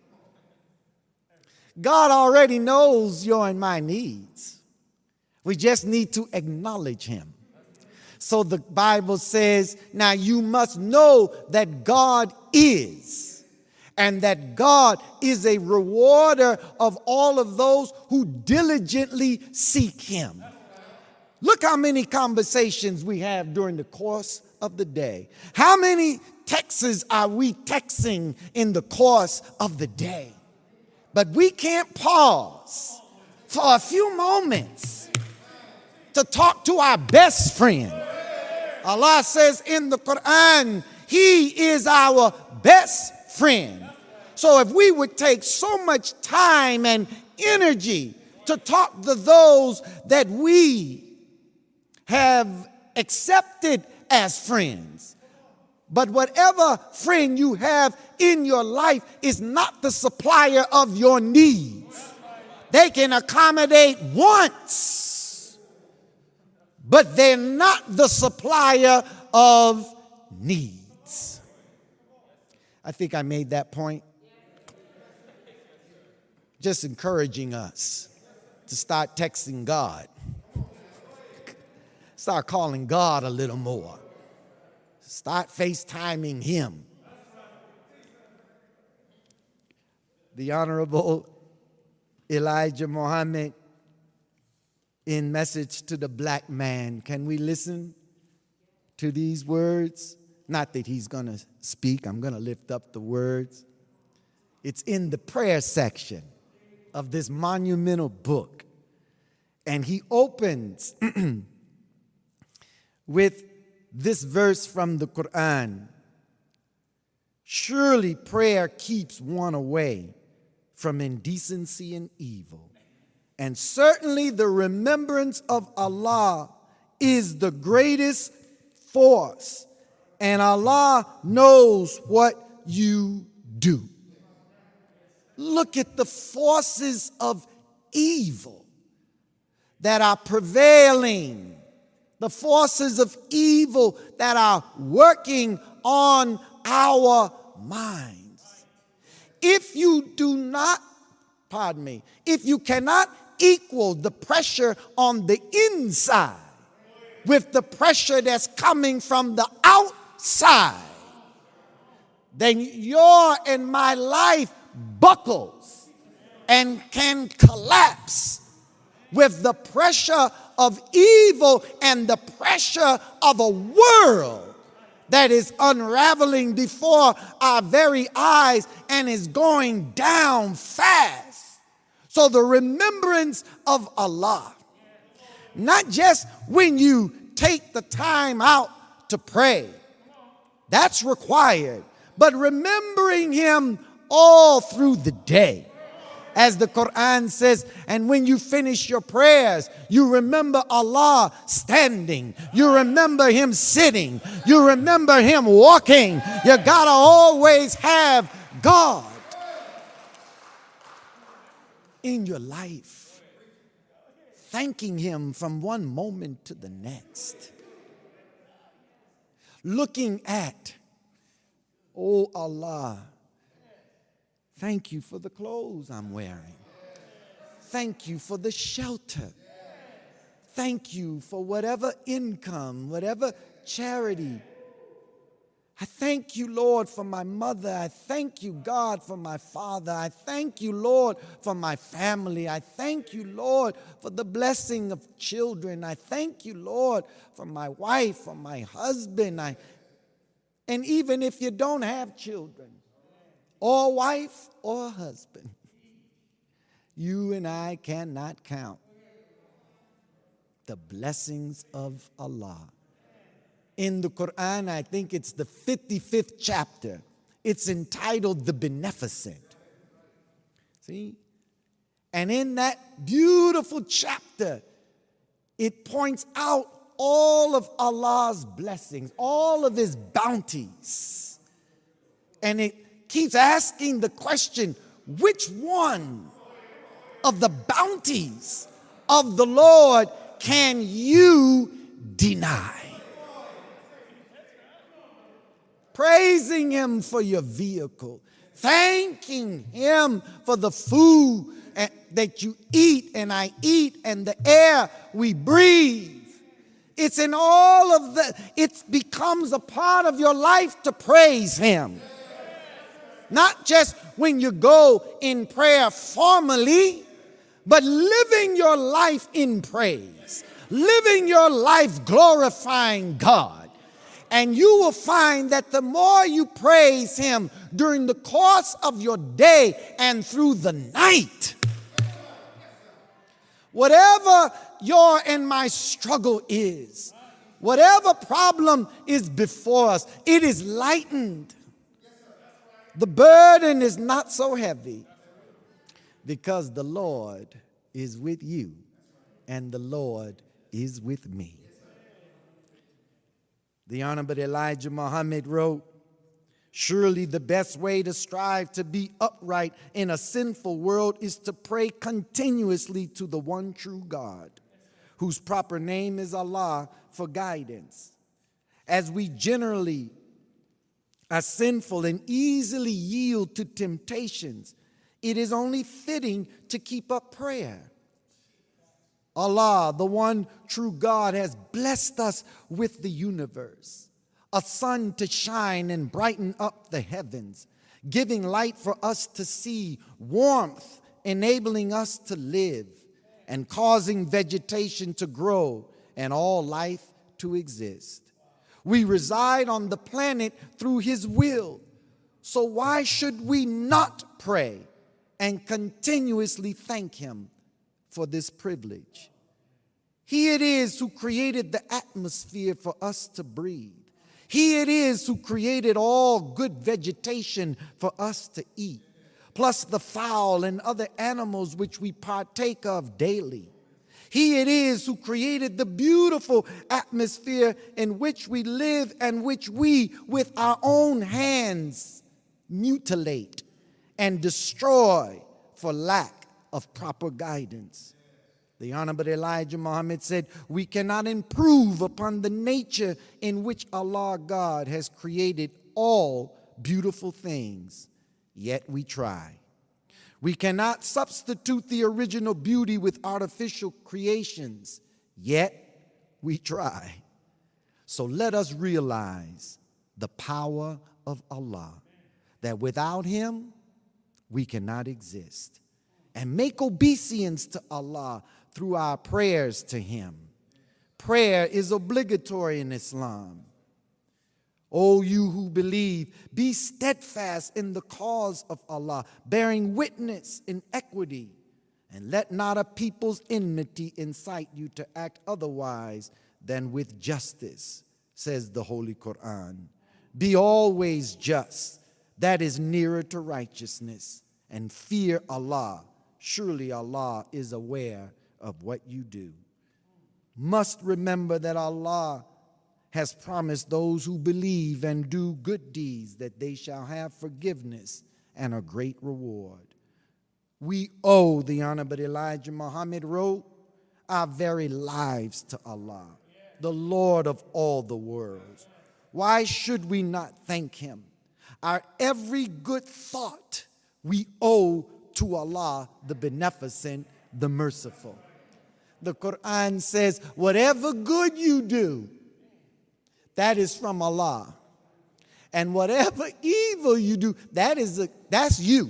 God already knows your and my needs. We just need to acknowledge him. So the Bible says, now you must know that God is, and that God is a rewarder of all of those who diligently seek him. Look how many conversations we have during the course of the day. How many texts are we texting in the course of the day? But we can't pause for a few moments to talk to our best friend. Allah says in the Quran, he is our best friend. So if we would take so much time and energy to talk to those that we have accepted as friends. But whatever friend you have in your life is not the supplier of your needs. They can accommodate wants, but they're not the supplier of needs. I think I made that point. Just encouraging us to start texting God. Start calling God a little more. Start FaceTiming him. The Honorable Elijah Muhammad in Message to the Black Man. Can we listen to these words? Not that he's going to speak. I'm going to lift up the words. It's in the prayer section of this monumental book. And he opens with this verse from the Quran. Surely prayer keeps one away from indecency and evil. And certainly the remembrance of Allah is the greatest force. And Allah knows what you do. Look at the forces of evil that are prevailing, the forces of evil that are working on our minds. If you do not, if you cannot equal the pressure on the inside with the pressure that's coming from the outside, then your and my life buckles and can collapse with the pressure of evil and the pressure of a world that is unraveling before our very eyes and is going down fast. So the remembrance of Allah, not just when you take the time out to pray, that's required, but remembering him all through the day. As the Quran says, and when you finish your prayers, you remember Allah standing. You remember him sitting. You remember him walking. You gotta always have God in your life, thanking him from one moment to the next. Looking at, oh Allah, thank you for the clothes I'm wearing. Thank you for the shelter. Thank you for whatever income, whatever charity. I thank you, Lord, for my mother. I thank you, God, for my father. I thank you, Lord, for my family. I thank you, Lord, for the blessing of children. I thank you, Lord, for my wife, for my husband. And even if you don't have children, or wife or husband, you and I cannot count the blessings of Allah. In the Quran, I think it's the 55th chapter. It's entitled The Beneficent. See? And in that beautiful chapter, it points out all of Allah's blessings, all of his bounties. And it keeps asking the question, which one of the bounties of the Lord can you deny? Praising him for your vehicle, thanking him for the food that you eat and I eat and the air we breathe. It's in all of it becomes a part of your life to praise him. Not just when you go in prayer formally, but living your life in praise, living your life glorifying God. And you will find that the more you praise him during the course of your day and through the night, whatever your and my struggle is, whatever problem is before us, it is lightened. The burden is not so heavy because the Lord is with you and the Lord is with me. The Honorable Elijah Muhammad wrote, "Surely the best way to strive to be upright in a sinful world is to pray continuously to the one true God, whose proper name is Allah, for guidance. As we generally are sinful and easily yield to temptations, it is only fitting to keep up prayer. Allah, the one true God, has blessed us with the universe, a sun to shine and brighten up the heavens, giving light for us to see, warmth enabling us to live, and causing vegetation to grow and all life to exist. We reside on the planet through His will, so why should we not pray and continuously thank Him for this privilege? He it is who created the atmosphere for us to breathe. He it is who created all good vegetation for us to eat, plus the fowl and other animals which we partake of daily. He it is who created the beautiful atmosphere in which we live and which we, with our own hands, mutilate and destroy for lack of proper guidance. The Honorable Elijah Muhammad said, "We cannot improve upon the nature in which Allah God has created all beautiful things, yet we try. We cannot substitute the original beauty with artificial creations, yet we try. So let us realize the power of Allah, that without Him, we cannot exist, and make obeisance to Allah through our prayers to Him. Prayer is obligatory in Islam. O you who believe, be steadfast in the cause of Allah, bearing witness in equity, and let not a people's enmity incite you to act otherwise than with justice, says the Holy Quran. Be always just, that is nearer to righteousness, and fear Allah. Surely Allah is aware of what you do." Must remember that Allah has promised those who believe and do good deeds that they shall have forgiveness and a great reward. We owe, the Honorable Elijah Muhammad wrote, our very lives to Allah, the Lord of all the worlds. Why should we not thank Him? Our every good thought we owe to Allah, the Beneficent, the Merciful. The Quran says, whatever good you do, that is from Allah. And whatever evil you do, that's you.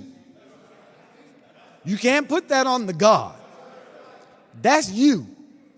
You can't put that on the God. That's you.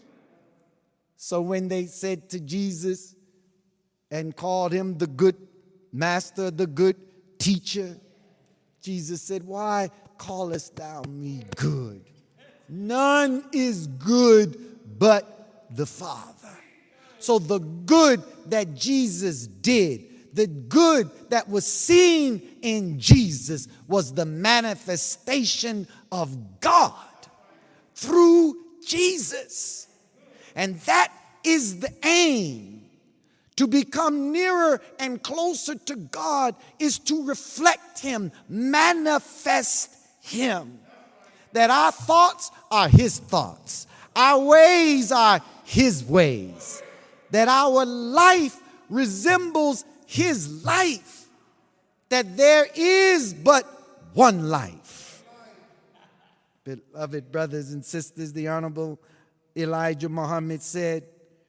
So when they said to Jesus and called Him the good master, the good teacher, Jesus said, "Why callest thou me good? None is good but the Father." So the good that Jesus did, the good that was seen in Jesus, was the manifestation of God through Jesus. And that is the aim. To become nearer and closer to God is to reflect Him, manifest Him. That our thoughts are His thoughts, our ways are His ways, that our life resembles His life, that there is but one life. Beloved brothers and sisters, the Honorable Elijah Muhammad said,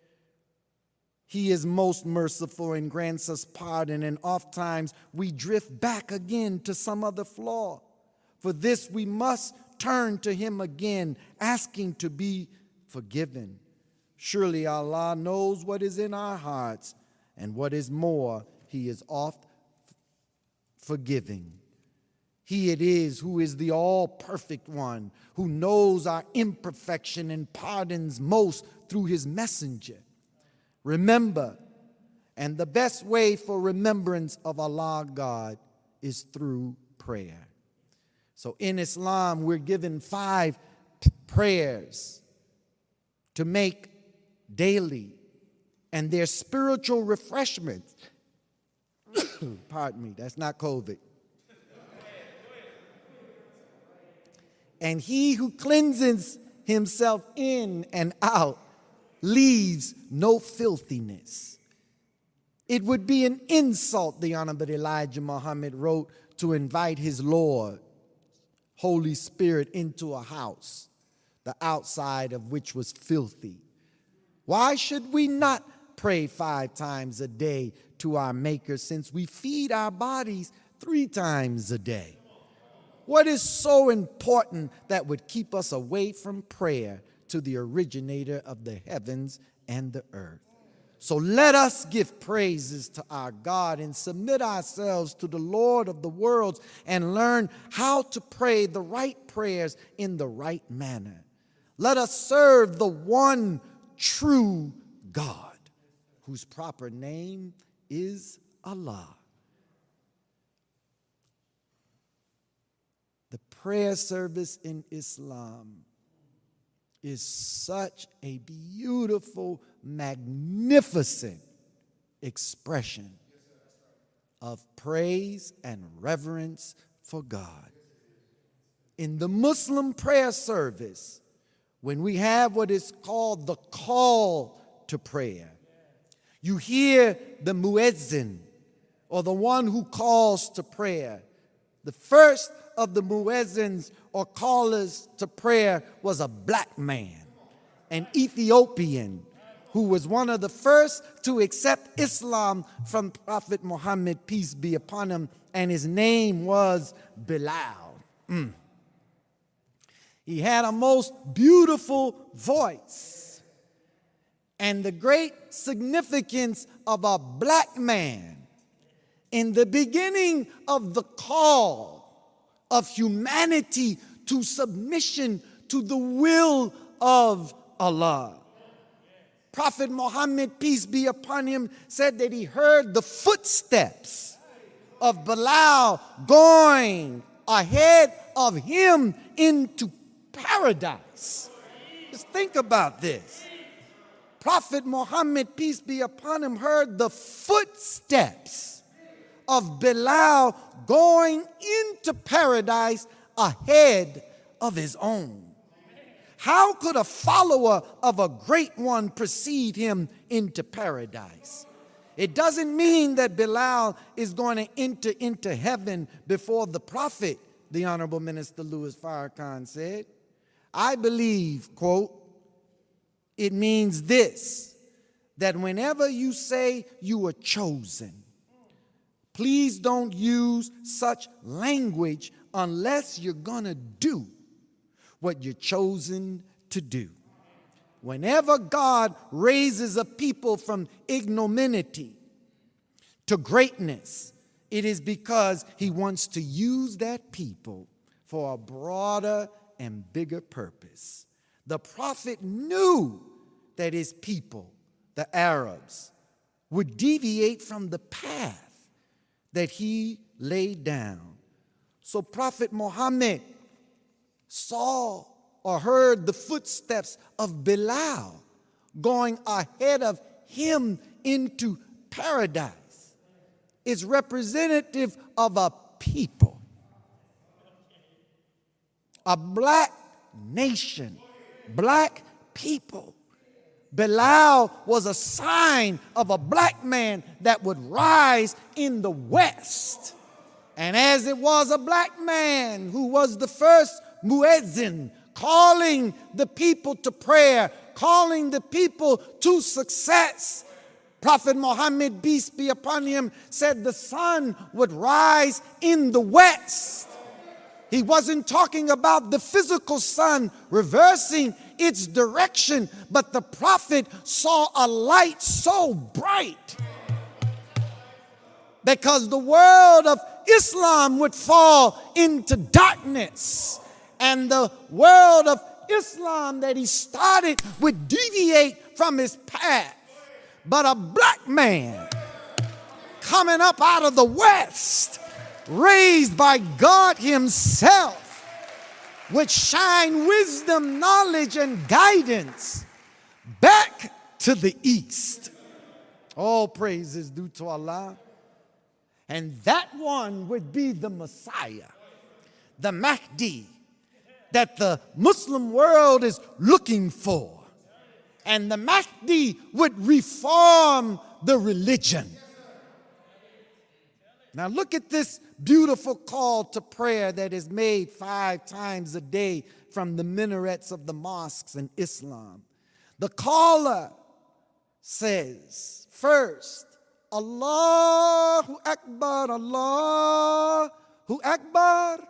He is most merciful and grants us pardon, and oftentimes we drift back again to some other flaw. For this we must turn to Him again, asking to be forgiven. Surely Allah knows what is in our hearts, and what is more, He is oft forgiving. He it is who is the all-perfect one, who knows our imperfection and pardons most through His messenger. Remember, and the best way for remembrance of Allah God is through prayer. So in Islam, we're given 5 prayers to make daily. and their spiritual refreshment. Pardon me, that's not COVID. And he who cleanses himself in and out leaves no filthiness. It would be an insult, the Honorable Elijah Muhammad wrote, to invite his Lord, Holy Spirit, into a house, the outside of which was filthy. Why should we not pray 5 times a day to our Maker, since we feed our bodies 3 times a day? What is so important that would keep us away from prayer to the originator of the heavens and the earth? So let us give praises to our God and submit ourselves to the Lord of the worlds and learn how to pray the right prayers in the right manner. Let us serve the one true God, whose proper name is Allah. The prayer service in Islam is such a beautiful, magnificent expression of praise and reverence for God. In the Muslim prayer service, when we have what is called the call to prayer, you hear the muezzin, or the one who calls to prayer. The first of the muezzins or callers to prayer was a black man, an Ethiopian, who was one of the first to accept Islam from Prophet Muhammad, peace be upon him, and his name was Bilal. He had a most beautiful voice. And the great significance of a black man in the beginning of the call of humanity to submission to the will of Allah. Prophet Muhammad, peace be upon him, said that he heard the footsteps of Bilal going ahead of him into paradise. Just think about this. Prophet Muhammad, peace be upon him, heard the footsteps of Bilal going into paradise ahead of his own. How could a follower of a great one precede him into paradise? It doesn't mean that Bilal is going to enter into heaven before the prophet, the Honorable Minister Louis Farrakhan said. I believe, quote, it means this, that whenever you say you are chosen, please don't use such language unless you're going to do what you're chosen to do. Whenever God raises a people from ignominy to greatness, it is because he wants to use that people for a broader and bigger purpose. The prophet knew that his people, the Arabs, would deviate from the path that he laid down. So Prophet Muhammad saw or heard the footsteps of Bilal going ahead of him into paradise. It's representative of a people, a black nation, black people. Bilal was a sign of a black man that would rise in the West. And as it was a black man who was the first muezzin, calling the people to prayer, calling the people to success, Prophet Muhammad, peace be upon him, said the sun would rise in the West. He wasn't talking about the physical sun reversing its direction, but the prophet saw a light so bright because the world of Islam would fall into darkness, and the world of Islam that he started would deviate from his path. But a black man coming up out of the West, raised by God himself, would shine wisdom, knowledge, and guidance back to the East. All praise is due to Allah. And that one would be the Messiah, the Mahdi, that the Muslim world is looking for. And the Mahdi would reform the religion. Now look at this beautiful call to prayer that is made 5 times a day from the minarets of the mosques in Islam. The caller says, first, Allahu Akbar, Allahu Akbar.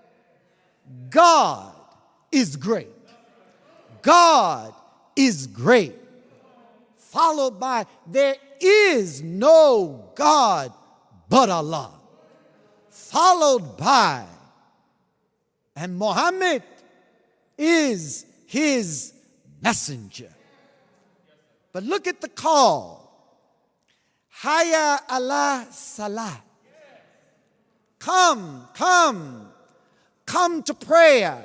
God is great. God is great. Followed by, there is no God but Allah. Followed by, and Muhammad is his messenger. But look at the call. Hayya ala salah. Come to prayer.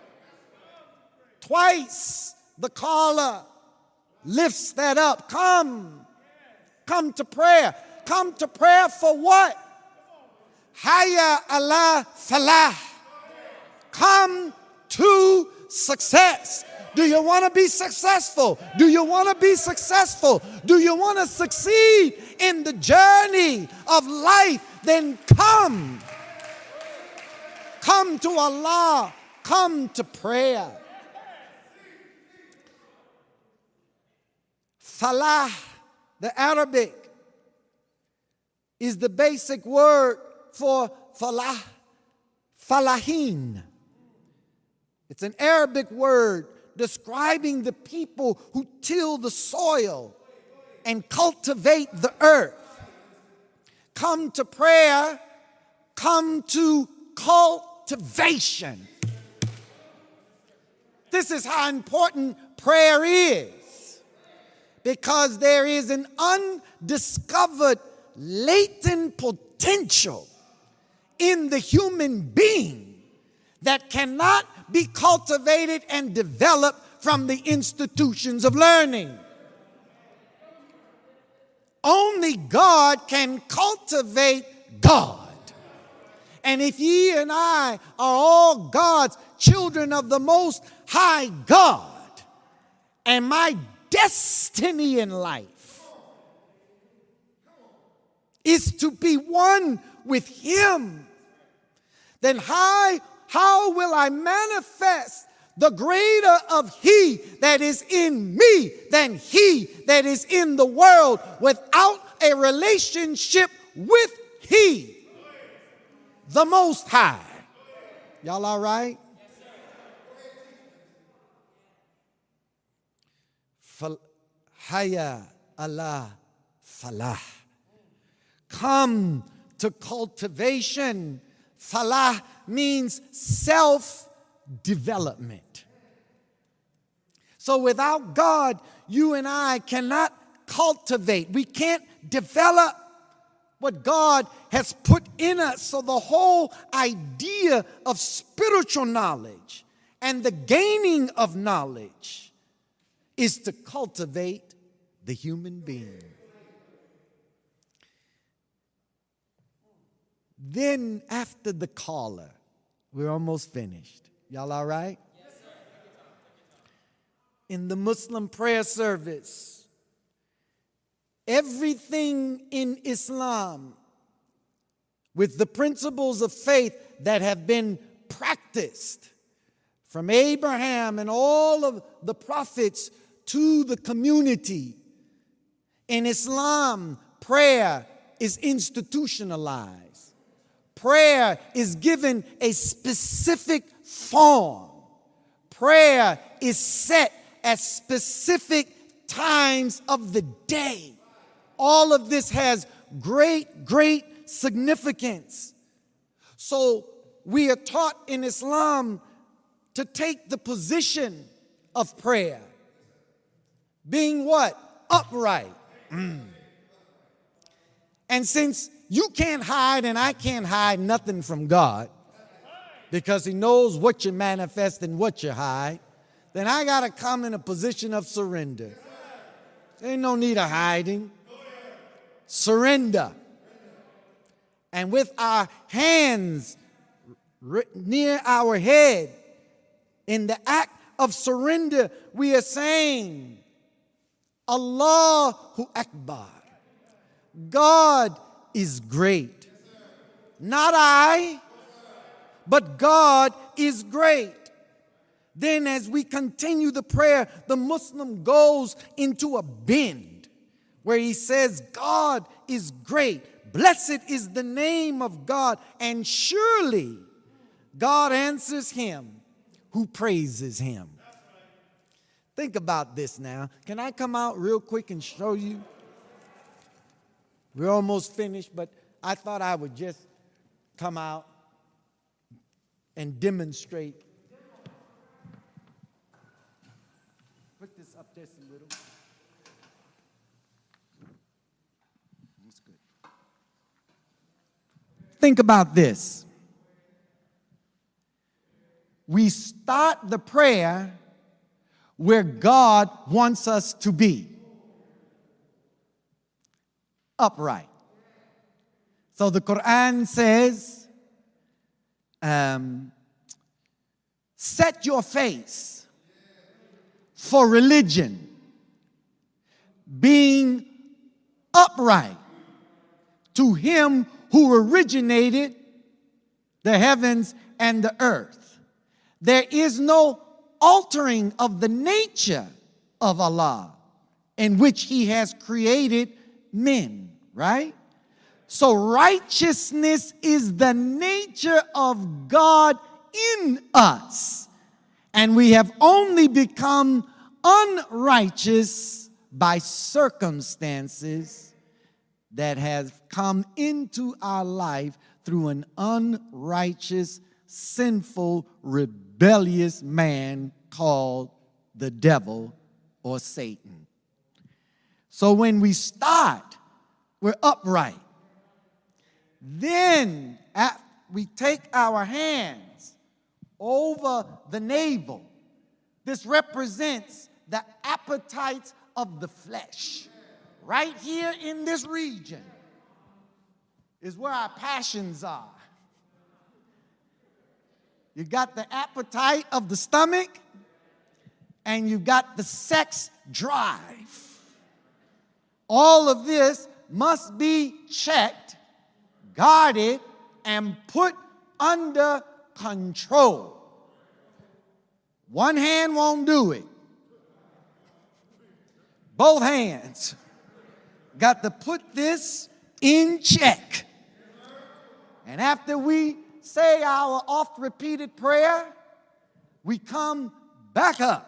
Twice the caller lifts that up. Come to prayer. Come to prayer for what? Hayya ala falah. Come to success. Do you want to be successful? Do you want to be successful? Do you want to succeed in the journey of life? Then come. Come to Allah. Come to prayer. Falah, the Arabic, is the basic word for falah, falahin. It's an Arabic word describing the people who till the soil and cultivate the earth. Come to prayer, come to cultivation. This is how important prayer is, because there is an undiscovered latent potential in the human being that cannot be cultivated and developed from the institutions of learning. Only God can cultivate God. And if ye and I are all God's children of the Most High God, and my destiny in life is to be one with Him, then how will I manifest the greater of He that is in me than he that is in the world without a relationship with He, the Most High? Y'all all right? Hayya ala falah. Come to cultivation. Falah means self-development. So without God, you and I cannot cultivate. We can't develop what God has put in us. So the whole idea of spiritual knowledge and the gaining of knowledge is to cultivate the human being. Then after the caller, we're almost finished. Y'all all right? Yes, sir. In the Muslim prayer service, everything in Islam with the principles of faith that have been practiced from Abraham and all of the prophets to the community. In Islam, prayer is institutionalized. Prayer is given a specific form. Prayer is set at specific times of the day. All of this has great significance. So we are taught in Islam to take the position of prayer, being what? Upright. And since you can't hide and I can't hide nothing from God, because He knows what you manifest and what you hide, then I got to come in a position of surrender. There ain't no need of hiding. surrender. And with our hands near our head, in the act of surrender, we are saying, Allahu Akbar. God is great. Not I, but God is great. Then as we continue the prayer, the Muslim goes into a bend where he says, God is great. Blessed is the name of God. And surely God answers him who praises him. Think about this now. Can I come out real quick and show you? We're almost finished, but I thought I would just come out and demonstrate. Put this up just a little. That's good. Think about this. We start the prayer where God wants us to be. Upright. So the Quran says, set your face for religion, being upright to him who originated the heavens and the earth. There is no altering of the nature of Allah in which he has created men, right? So righteousness is the nature of God in us. And we have only become unrighteous by circumstances that have come into our life through an unrighteous, sinful, rebellious man called the devil or Satan. So when we start, we're upright. Then we take our hands over the navel. This represents the appetites of the flesh. Right here in this region is where our passions are. You got the appetite of the stomach, and you got the sex drive. All of this must be checked, guarded, and put under control. One hand won't do it. Both hands got to put this in check. And after we say our oft-repeated prayer, we come back up.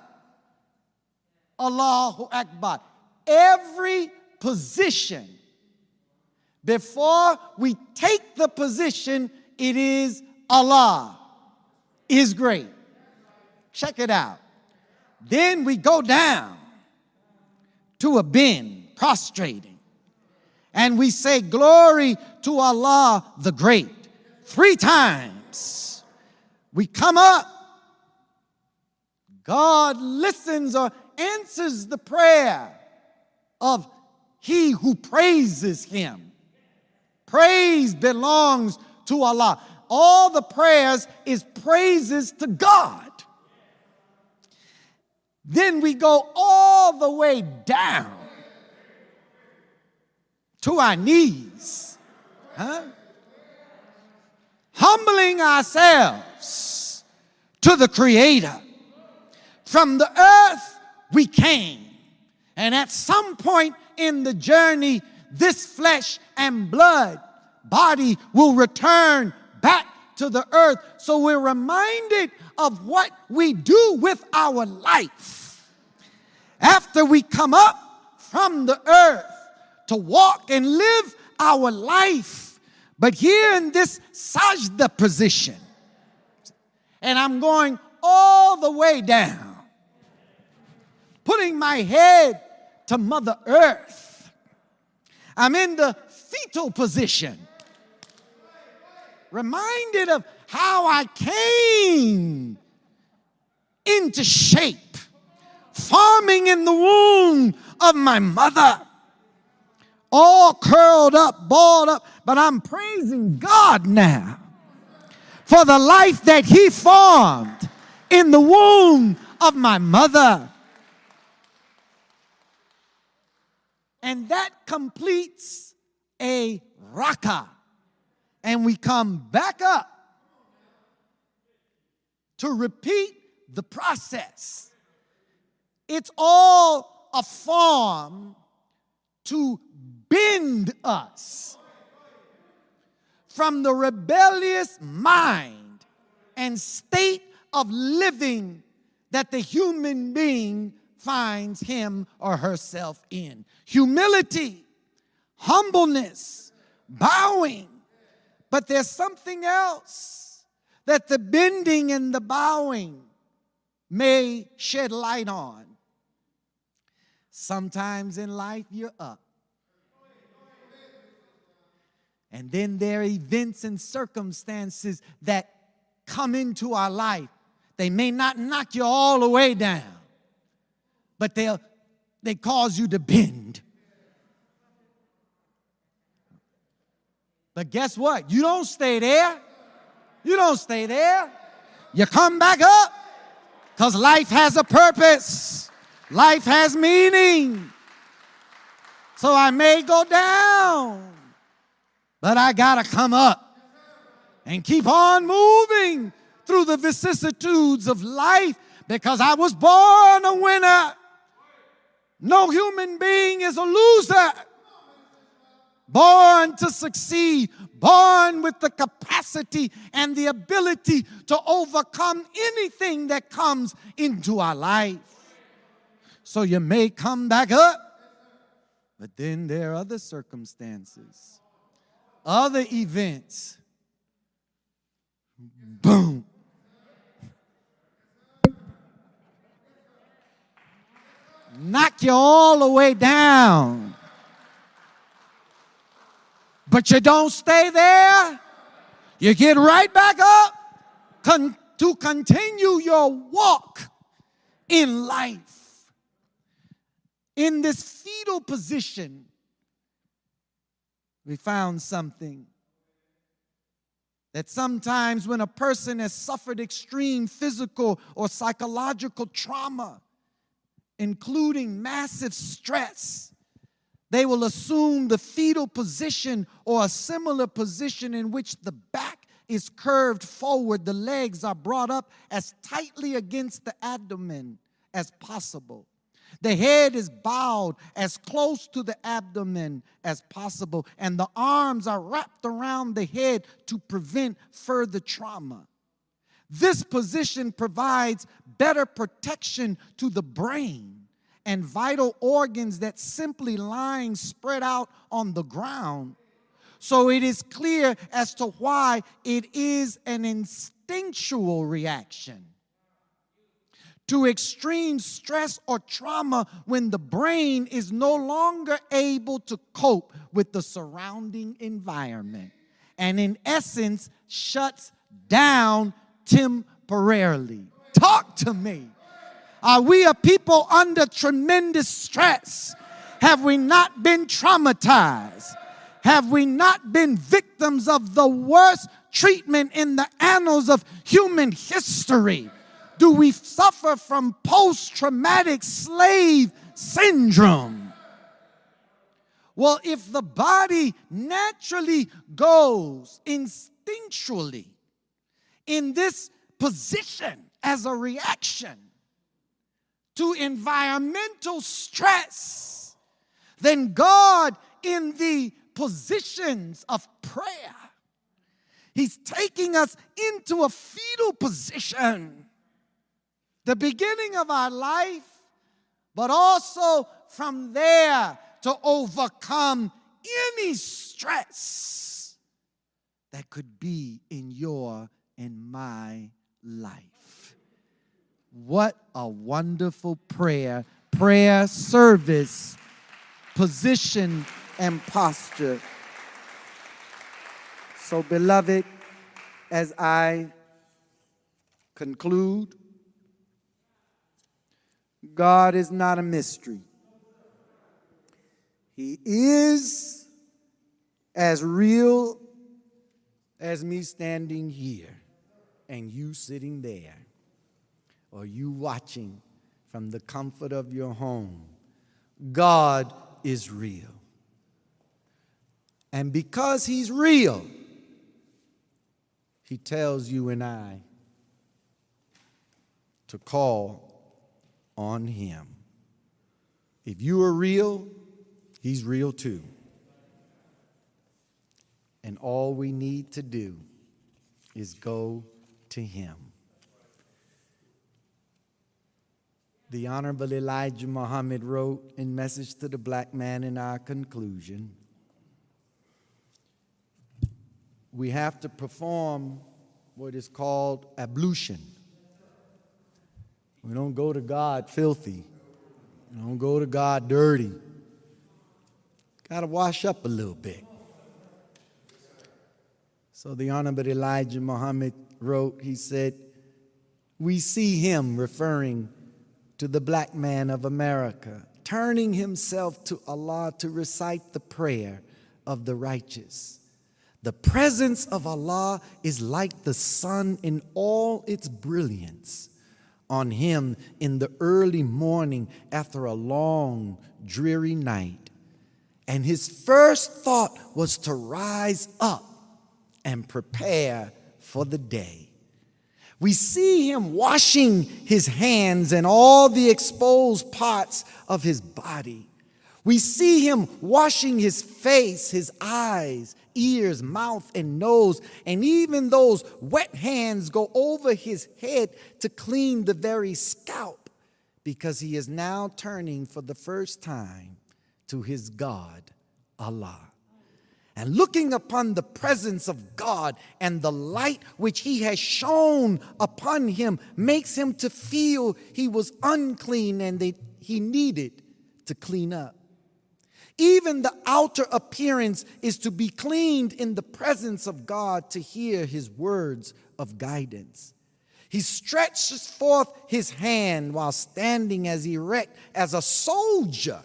Allahu Akbar. Every position, before we take the position, it is Allah is great. Check it out. Then we go down to a bend, prostrating. And we say, glory to Allah the Great. 3 times. We come up. God listens or answers the prayer of he who praises him. Praise belongs to Allah. All the prayers is praises to God. Then we go all the way down to our knees, humbling ourselves to the Creator. From the earth we came, and at some point in the journey, this flesh and blood body will return back to the earth. So we're reminded of what we do with our life after we come up from the earth to walk and live our life. But here in this sajda position, and I'm going all the way down, putting my head to Mother Earth. I'm in the fetal position, reminded of how I came into shape, forming in the womb of my mother. all curled up, balled up, but I'm praising God now for the life that He formed in the womb of my mother. And that completes a raka. And we come back up to repeat the process. It's all a form to bend us from the rebellious mind and state of living that the human being finds him or herself in. Humility, humbleness, bowing. But there's something else that the bending and the bowing may shed light on. Sometimes in life you're up. And then there are events and circumstances that come into our life. They may not knock you all the way down, but they cause you to bend. But guess what? You don't stay there. You don't stay there. You come back up because life has a purpose. Life has meaning. So I may go down, but I got to come up and keep on moving through the vicissitudes of life because I was born a winner. No human being is a loser. Born to succeed, born with the capacity and the ability to overcome anything that comes into our life. So you may come back up, but then there are other circumstances, other events. Boom. Knock you all the way down. But you don't stay there. You get right back up to continue your walk in life. In this fetal position, we found something that sometimes when a person has suffered extreme physical or psychological trauma, including massive stress, they will assume the fetal position or a similar position in which the back is curved forward, the legs are brought up as tightly against the abdomen as possible. The head is bowed as close to the abdomen as possible, and the arms are wrapped around the head to prevent further trauma. This position provides better protection to the brain and vital organs that simply lying spread out on the ground. So it is clear as to why it is an instinctual reaction to extreme stress or trauma when the brain is no longer able to cope with the surrounding environment and in essence shuts down temporarily. Talk to me. Are we a people under tremendous stress? Have we not been traumatized? Have we not been victims of the worst treatment in the annals of human history? Do we suffer from post-traumatic slave syndrome? Well, if the body naturally goes instinctually in this position as a reaction to environmental stress, then God, in the positions of prayer, He's taking us into a fetal position, the beginning of our life, but also from there to overcome any stress that could be in your and my life. What a wonderful prayer service, position, and posture. So, beloved, as I conclude, God is not a mystery. He is as real as me standing here and you sitting there, or you watching from the comfort of your home. God is real. And because he's real, he tells you and I to call on him. If you are real, he's real too. And all we need to do is go to him. The Honorable Elijah Muhammad wrote in Message to the Black Man in our conclusion, we have to perform what is called ablution. We don't go to God filthy. We don't go to God dirty. Got to wash up a little bit. So the Honorable Elijah Muhammad wrote, he said, we see him, referring to the black man of America, turning himself to Allah to recite the prayer of the righteous. The presence of Allah is like the sun in all its brilliance on him in the early morning after a long, dreary night. And his first thought was to rise up and prepare for the day. We see him washing his hands and all the exposed parts of his body. We see him washing his face, his eyes, ears, mouth, and nose, and even those wet hands go over his head to clean the very scalp, because he is now turning for the first time to his God, Allah. And looking upon the presence of God and the light which he has shone upon him makes him to feel he was unclean and that he needed to clean up. Even the outer appearance is to be cleaned in the presence of God to hear his words of guidance. He stretches forth his hand while standing as erect as a soldier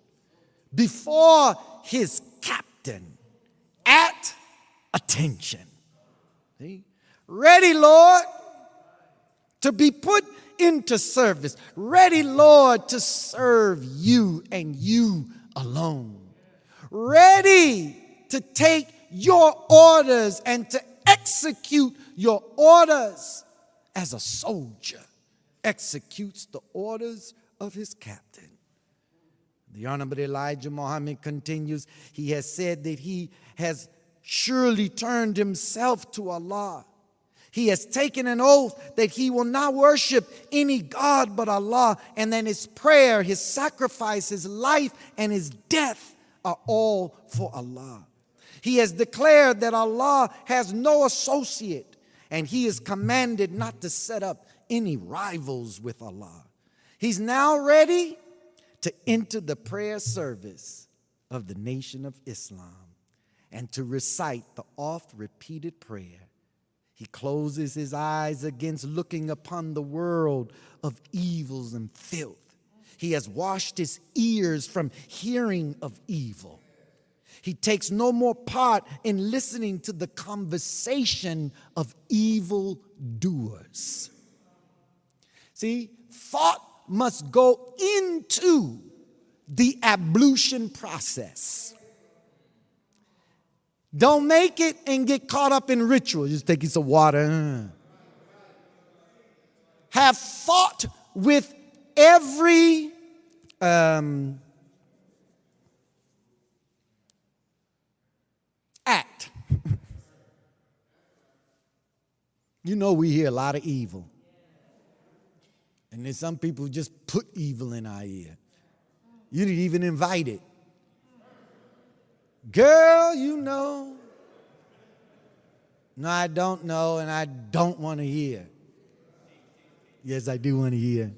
before his captain. At attention. See? Ready, Lord, to be put into service. Ready, Lord, to serve you and you alone. Ready to take your orders and to execute your orders as a soldier executes the orders of his captain. The Honorable Elijah Muhammad continues, he has said that he has surely turned himself to Allah. He has taken an oath that he will not worship any God but Allah, and then his prayer, his sacrifice, his life, and his death are all for Allah. He has declared that Allah has no associate, and he is commanded not to set up any rivals with Allah. He's now ready to enter the prayer service of the Nation of Islam and to recite the oft-repeated prayer. He closes his eyes against looking upon the world of evils and filth. He has washed his ears from hearing of evil. He takes no more part in listening to the conversation of evil doers. See, thought must go into the ablution process. Don't make it and get caught up in ritual. Just take you some water. Have thought with every act. You know, we hear a lot of evil. And there's some people who just put evil in our ear. You didn't even invite it. Girl, you know. No, I don't know, and I don't want to hear. Yes, I do want to hear.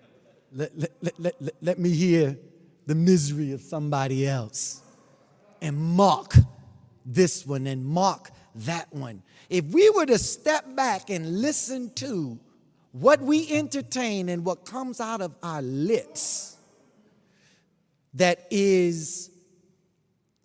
Let me hear the misery of somebody else and mock this one and mock that one. If we were to step back and listen to what we entertain and what comes out of our lips that is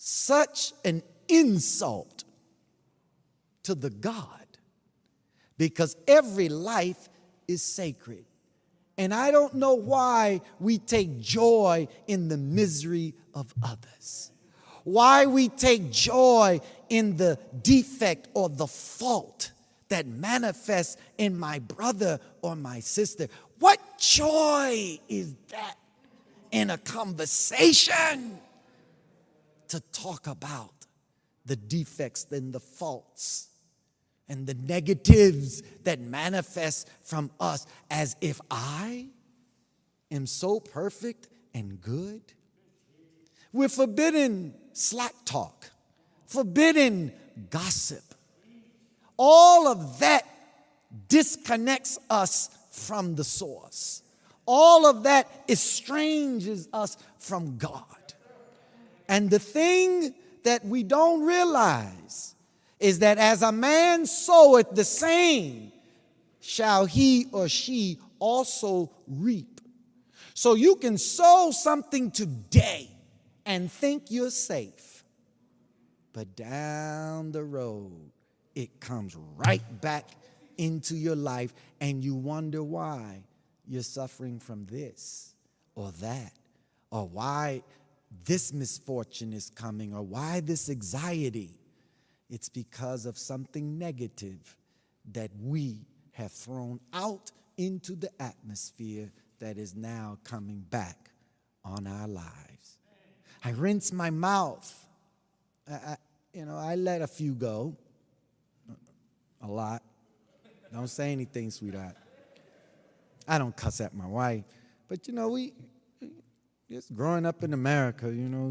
such an insult to the God, because every life is sacred. And I don't know why we take joy in the misery of others, why we take joy in the defect or the fault that manifests in my brother or my sister. What joy is that in a conversation to talk about the defects and the faults and the negatives that manifest from us, as if I am so perfect and good? We're forbidden slack talk, forbidden gossip. All of that disconnects us from the source. All of that estranges us from God. And the thing that we don't realize is that as a man soweth, the same shall he or she also reap. So you can sow something today and think you're safe, but down the road, it comes right back into your life, and you wonder why you're suffering from this or that, or why this misfortune is coming, or why this anxiety. It's because of something negative that we have thrown out into the atmosphere that is now coming back on our lives. I rinse my mouth. I let a few go. A lot. Don't say anything, sweetheart. I don't cuss at my wife. But, we just growing up in America,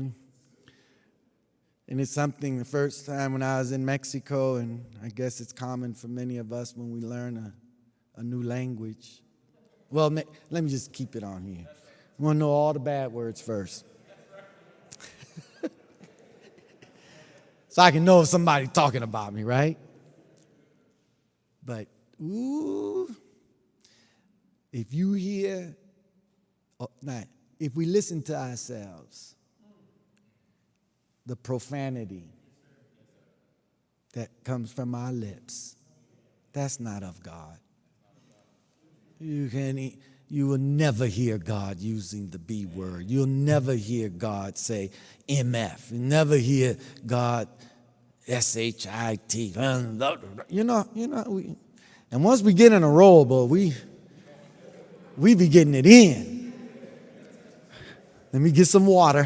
and it's something the first time when I was in Mexico, and I guess it's common for many of us when we learn a new language. Well, let me just keep it on here. I want to know all the bad words first. So I can know if somebody's talking about me, right? But, if you hear, if we listen to ourselves, the profanity that comes from our lips, that's not of God. You will never hear God using the B word. You'll never hear God say MF. You'll never hear God SHIT. And once we get in a roll, but we be getting it in. Let me get some water.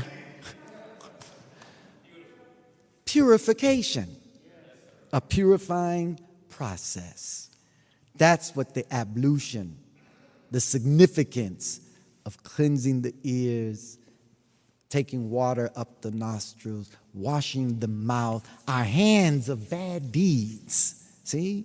Purification, a purifying process. That's what the ablution, the significance of cleansing the ears, taking water up the nostrils, washing the mouth, our hands of bad deeds. See?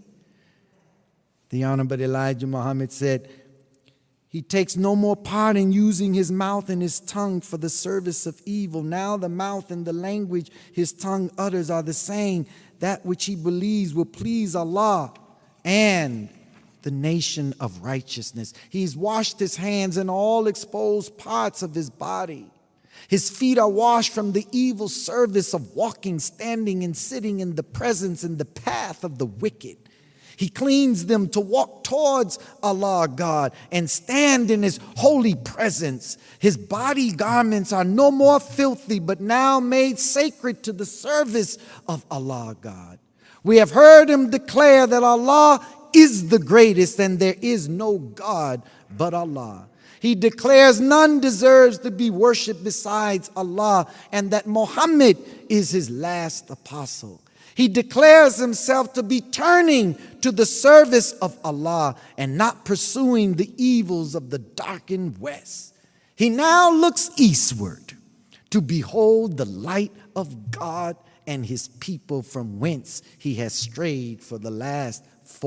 The Honorable Elijah Muhammad said, he takes no more part in using his mouth and his tongue for the service of evil. Now the mouth and the language his tongue utters are the same. That which he believes will please Allah and the nation of righteousness. He's washed his hands and all exposed parts of his body. His feet are washed from the evil service of walking, standing, and sitting in the presence and the path of the wicked. He cleans them to walk towards Allah God and stand in His holy presence. His body garments are no more filthy, but now made sacred to the service of Allah God. We have heard him declare that Allah is the greatest and there is no God but Allah. He declares none deserves to be worshipped besides Allah, and that Muhammad is his last apostle. He declares himself to be turning to the service of Allah and not pursuing the evils of the darkened west. He now looks eastward to behold the light of God and his people from whence he has strayed for the last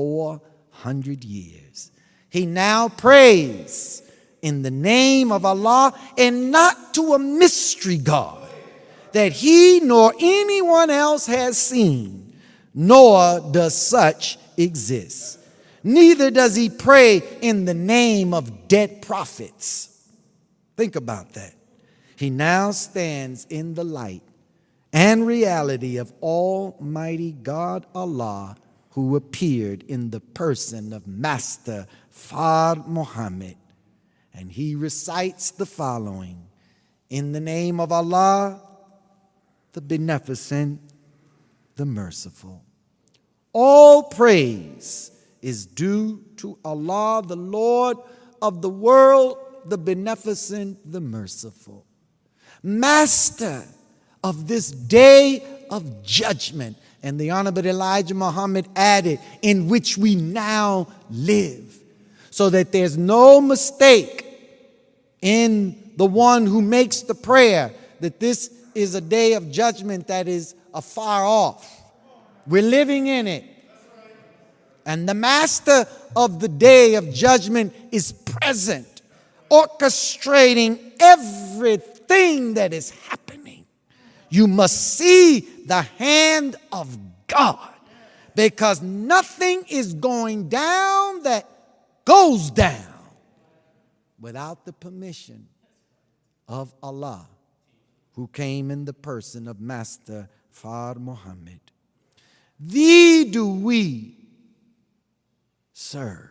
400 years. He now prays in the name of Allah and not to a mystery God that he nor anyone else has seen, nor does such exist. Neither does he pray in the name of dead prophets. Think about that. He now stands in the light and reality of Almighty God Allah, who appeared in the person of Master Fard Muhammad. And he recites the following: in the name of Allah, the Beneficent, the Merciful. All praise is due to Allah, the Lord of the world, the Beneficent, the Merciful, Master of this day of judgment. And the Honorable Elijah Muhammad added, in which we now live, so that there's no mistake in the one who makes the prayer that this is a day of judgment that is afar off. We're living in it. And the Master of the day of judgment is present, orchestrating everything that is happening. You must see the hand of God, because nothing is going down that goes down without the permission of Allah, who came in the person of Master Fard Muhammad. Thee do we serve.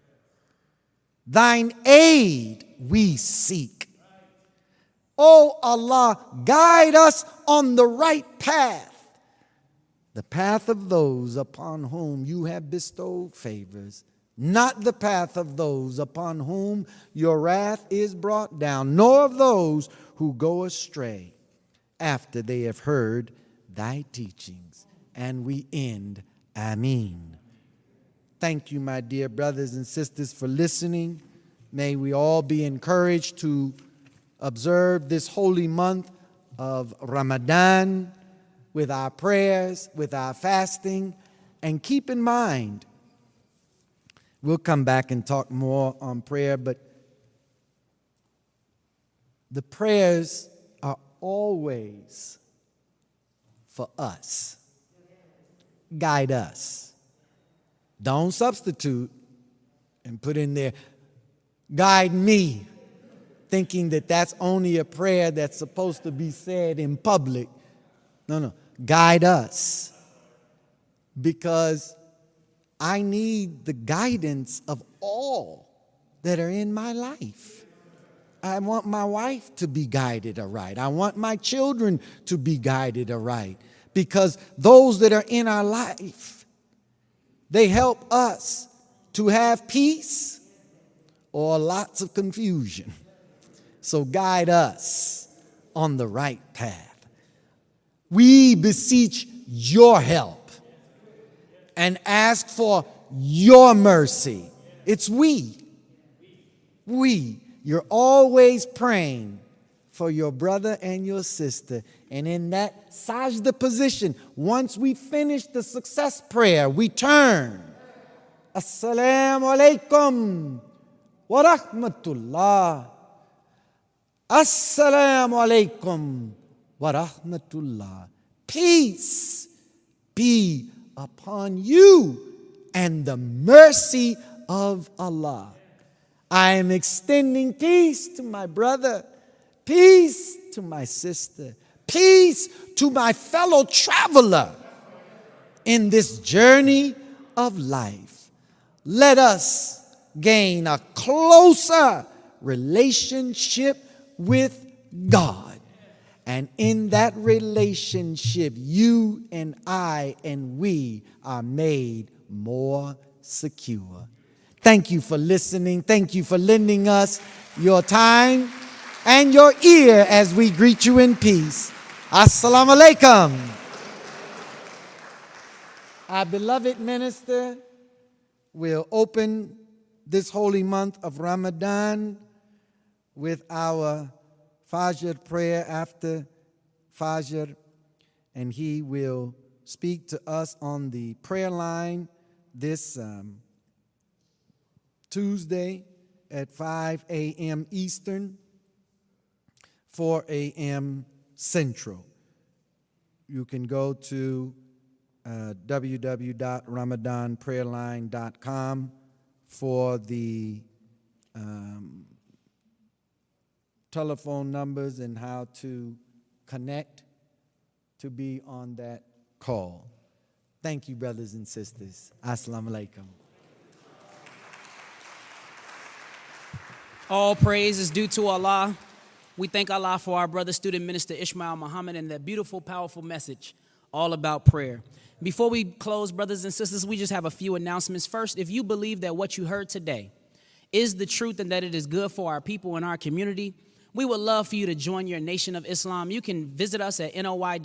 Thine aid we seek. O Allah, guide us on the right path, the path of those upon whom you have bestowed favors, not the path of those upon whom your wrath is brought down, nor of those who go astray after they have heard thy teachings. And we end, Ameen. Thank you, my dear brothers and sisters, for listening. May we all be encouraged to observe this holy month of Ramadan with our prayers, with our fasting, and keep in mind, we'll come back and talk more on prayer, but the prayers are always for us. Guide us. Don't substitute and put in there, guide me, thinking that that's only a prayer that's supposed to be said in public. No. Guide us, because I need the guidance of all that are in my life. I want my wife to be guided aright. I want my children to be guided aright, because those that are in our life, they help us to have peace or lots of confusion. So guide us on the right path. We beseech your help and ask for your mercy. It's we. You're always praying for your brother and your sister. And in that sajda position, once we finish the success prayer, we turn. Assalamu alaikum wa rahmatullah. Assalamu alaikum wa rahmatullah. Peace be upon you and the mercy of Allah. I am extending peace to my brother, peace to my sister, peace to my fellow traveler in this journey of life. Let us gain a closer relationship with God. And in that relationship, you and I and we are made more secure. Thank you for listening. Thank you for lending us your time and your ear as we greet you in peace. Assalamu alaikum. Our beloved minister will open this holy month of Ramadan with our Fajr prayer after Fajr, and he will speak to us on the prayer line this Tuesday at 5 a.m. Eastern, 4 a.m. Central. You can go to www.ramadanprayerline.com for the telephone numbers and how to connect to be on that call. Thank you, brothers and sisters. Assalamu alaikum. All praise is due to Allah. We thank Allah for our brother student minister Ishmael Muhammad and that beautiful, powerful message all about prayer. Before we close, brothers and sisters, we just have a few announcements. First, if you believe that what you heard today is the truth and that it is good for our people and our community, we would love for you to join your Nation of Islam. You can visit us at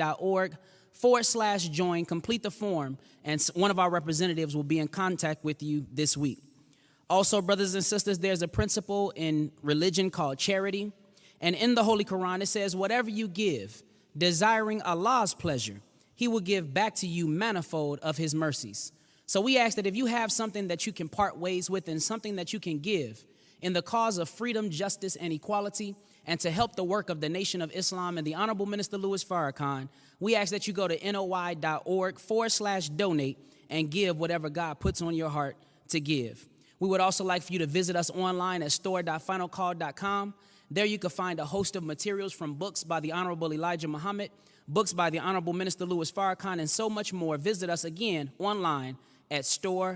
noi.org/join, complete the form, and one of our representatives will be in contact with you this week. Also, brothers and sisters, there's a principle in religion called charity. And in the Holy Quran, it says, whatever you give, desiring Allah's pleasure, He will give back to you manifold of His mercies. So we ask that if you have something that you can part ways with and something that you can give in the cause of freedom, justice, and equality, and to help the work of the Nation of Islam and the Honorable Minister Louis Farrakhan, we ask that you go to noi.org/donate and give whatever God puts on your heart to give. We would also like for you to visit us online at store.finalcall.com. There you can find a host of materials from books by the Honorable Elijah Muhammad, books by the Honorable Minister Louis Farrakhan, and so much more. Visit us again online at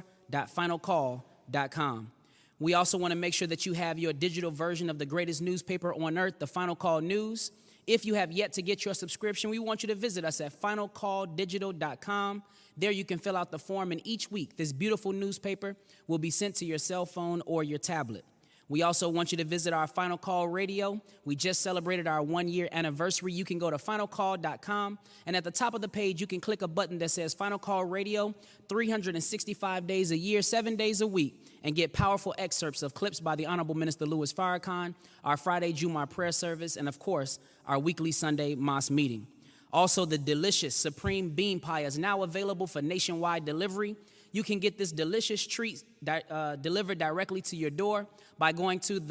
store.finalcall.com. We also want to make sure that you have your digital version of the greatest newspaper on earth, the Final Call News. If you have yet to get your subscription, we want you to visit us at finalcalldigital.com. There you can fill out the form, and each week this beautiful newspaper will be sent to your cell phone or your tablet. We also want you to visit our Final Call Radio. We just celebrated our 1-year anniversary. You can go to finalcall.com, and at the top of the page, you can click a button that says Final Call Radio, 365 days a year, 7 days a week, and get powerful excerpts of clips by the Honorable Minister Louis Farrakhan, our Friday Jumu'ah prayer service, and of course, our weekly Sunday mosque meeting. Also, the delicious Supreme Bean Pie is now available for nationwide delivery. You can get this delicious treat delivered directly to your door by going to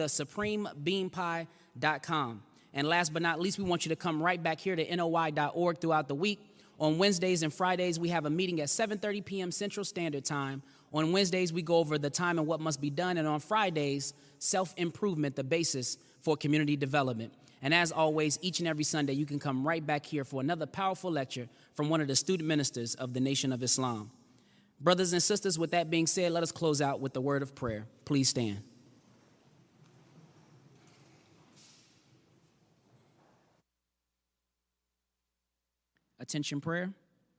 thesupremebeanpie.com. And last but not least, we want you to come right back here to noi.org throughout the week. On Wednesdays and Fridays, we have a meeting at 7:30 p.m. Central Standard Time. On Wednesdays, we go over the time and what must be done. And on Fridays, self-improvement, the basis for community development. And as always, each and every Sunday, you can come right back here for another powerful lecture from one of the student ministers of the Nation of Islam. Brothers and sisters, with that being said, let us close out with the word of prayer. Please stand. Attention prayer.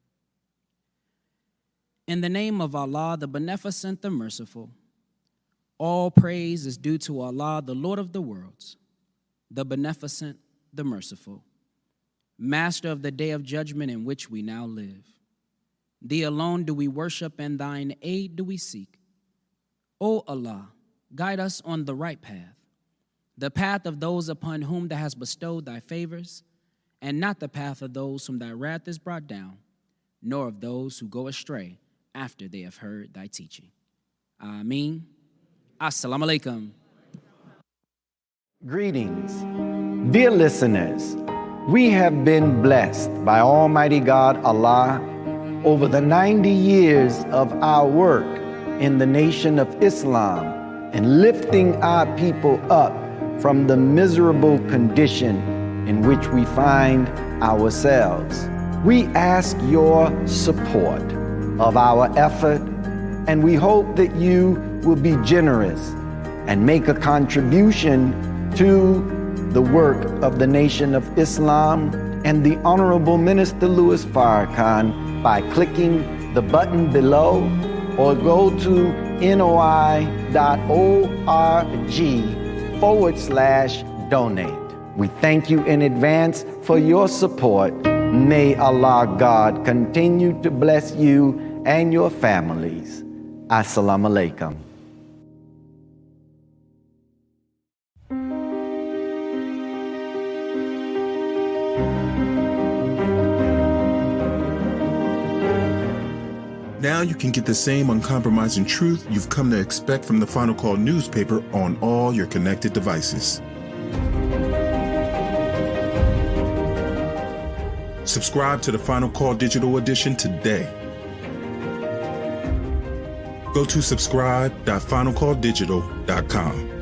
In the name of Allah, the Beneficent, the Merciful, all praise is due to Allah, the Lord of the worlds, the Beneficent, the Merciful, Master of the day of judgment in which we now live. Thee alone do we worship, and thine aid do we seek. O Allah, guide us on the right path, the path of those upon whom thou hast bestowed thy favors, and not the path of those whom thy wrath is brought down, nor of those who go astray after they have heard thy teaching. Ameen. Assalamu alaikum. Greetings. Dear listeners, we have been blessed by Almighty God Allah over the 90 years of our work in the Nation of Islam and lifting our people up from the miserable condition in which we find ourselves. We ask your support of our effort, and we hope that you will be generous and make a contribution to the work of the Nation of Islam and the Honorable Minister Louis Farrakhan by clicking the button below or go to noi.org/donate. We thank you in advance for your support. May Allah God continue to bless you and your families. Assalamu alaikum. Now you can get the same uncompromising truth you've come to expect from the Final Call newspaper on all your connected devices. Subscribe to the Final Call Digital Edition today. Go to subscribe.finalcalldigital.com.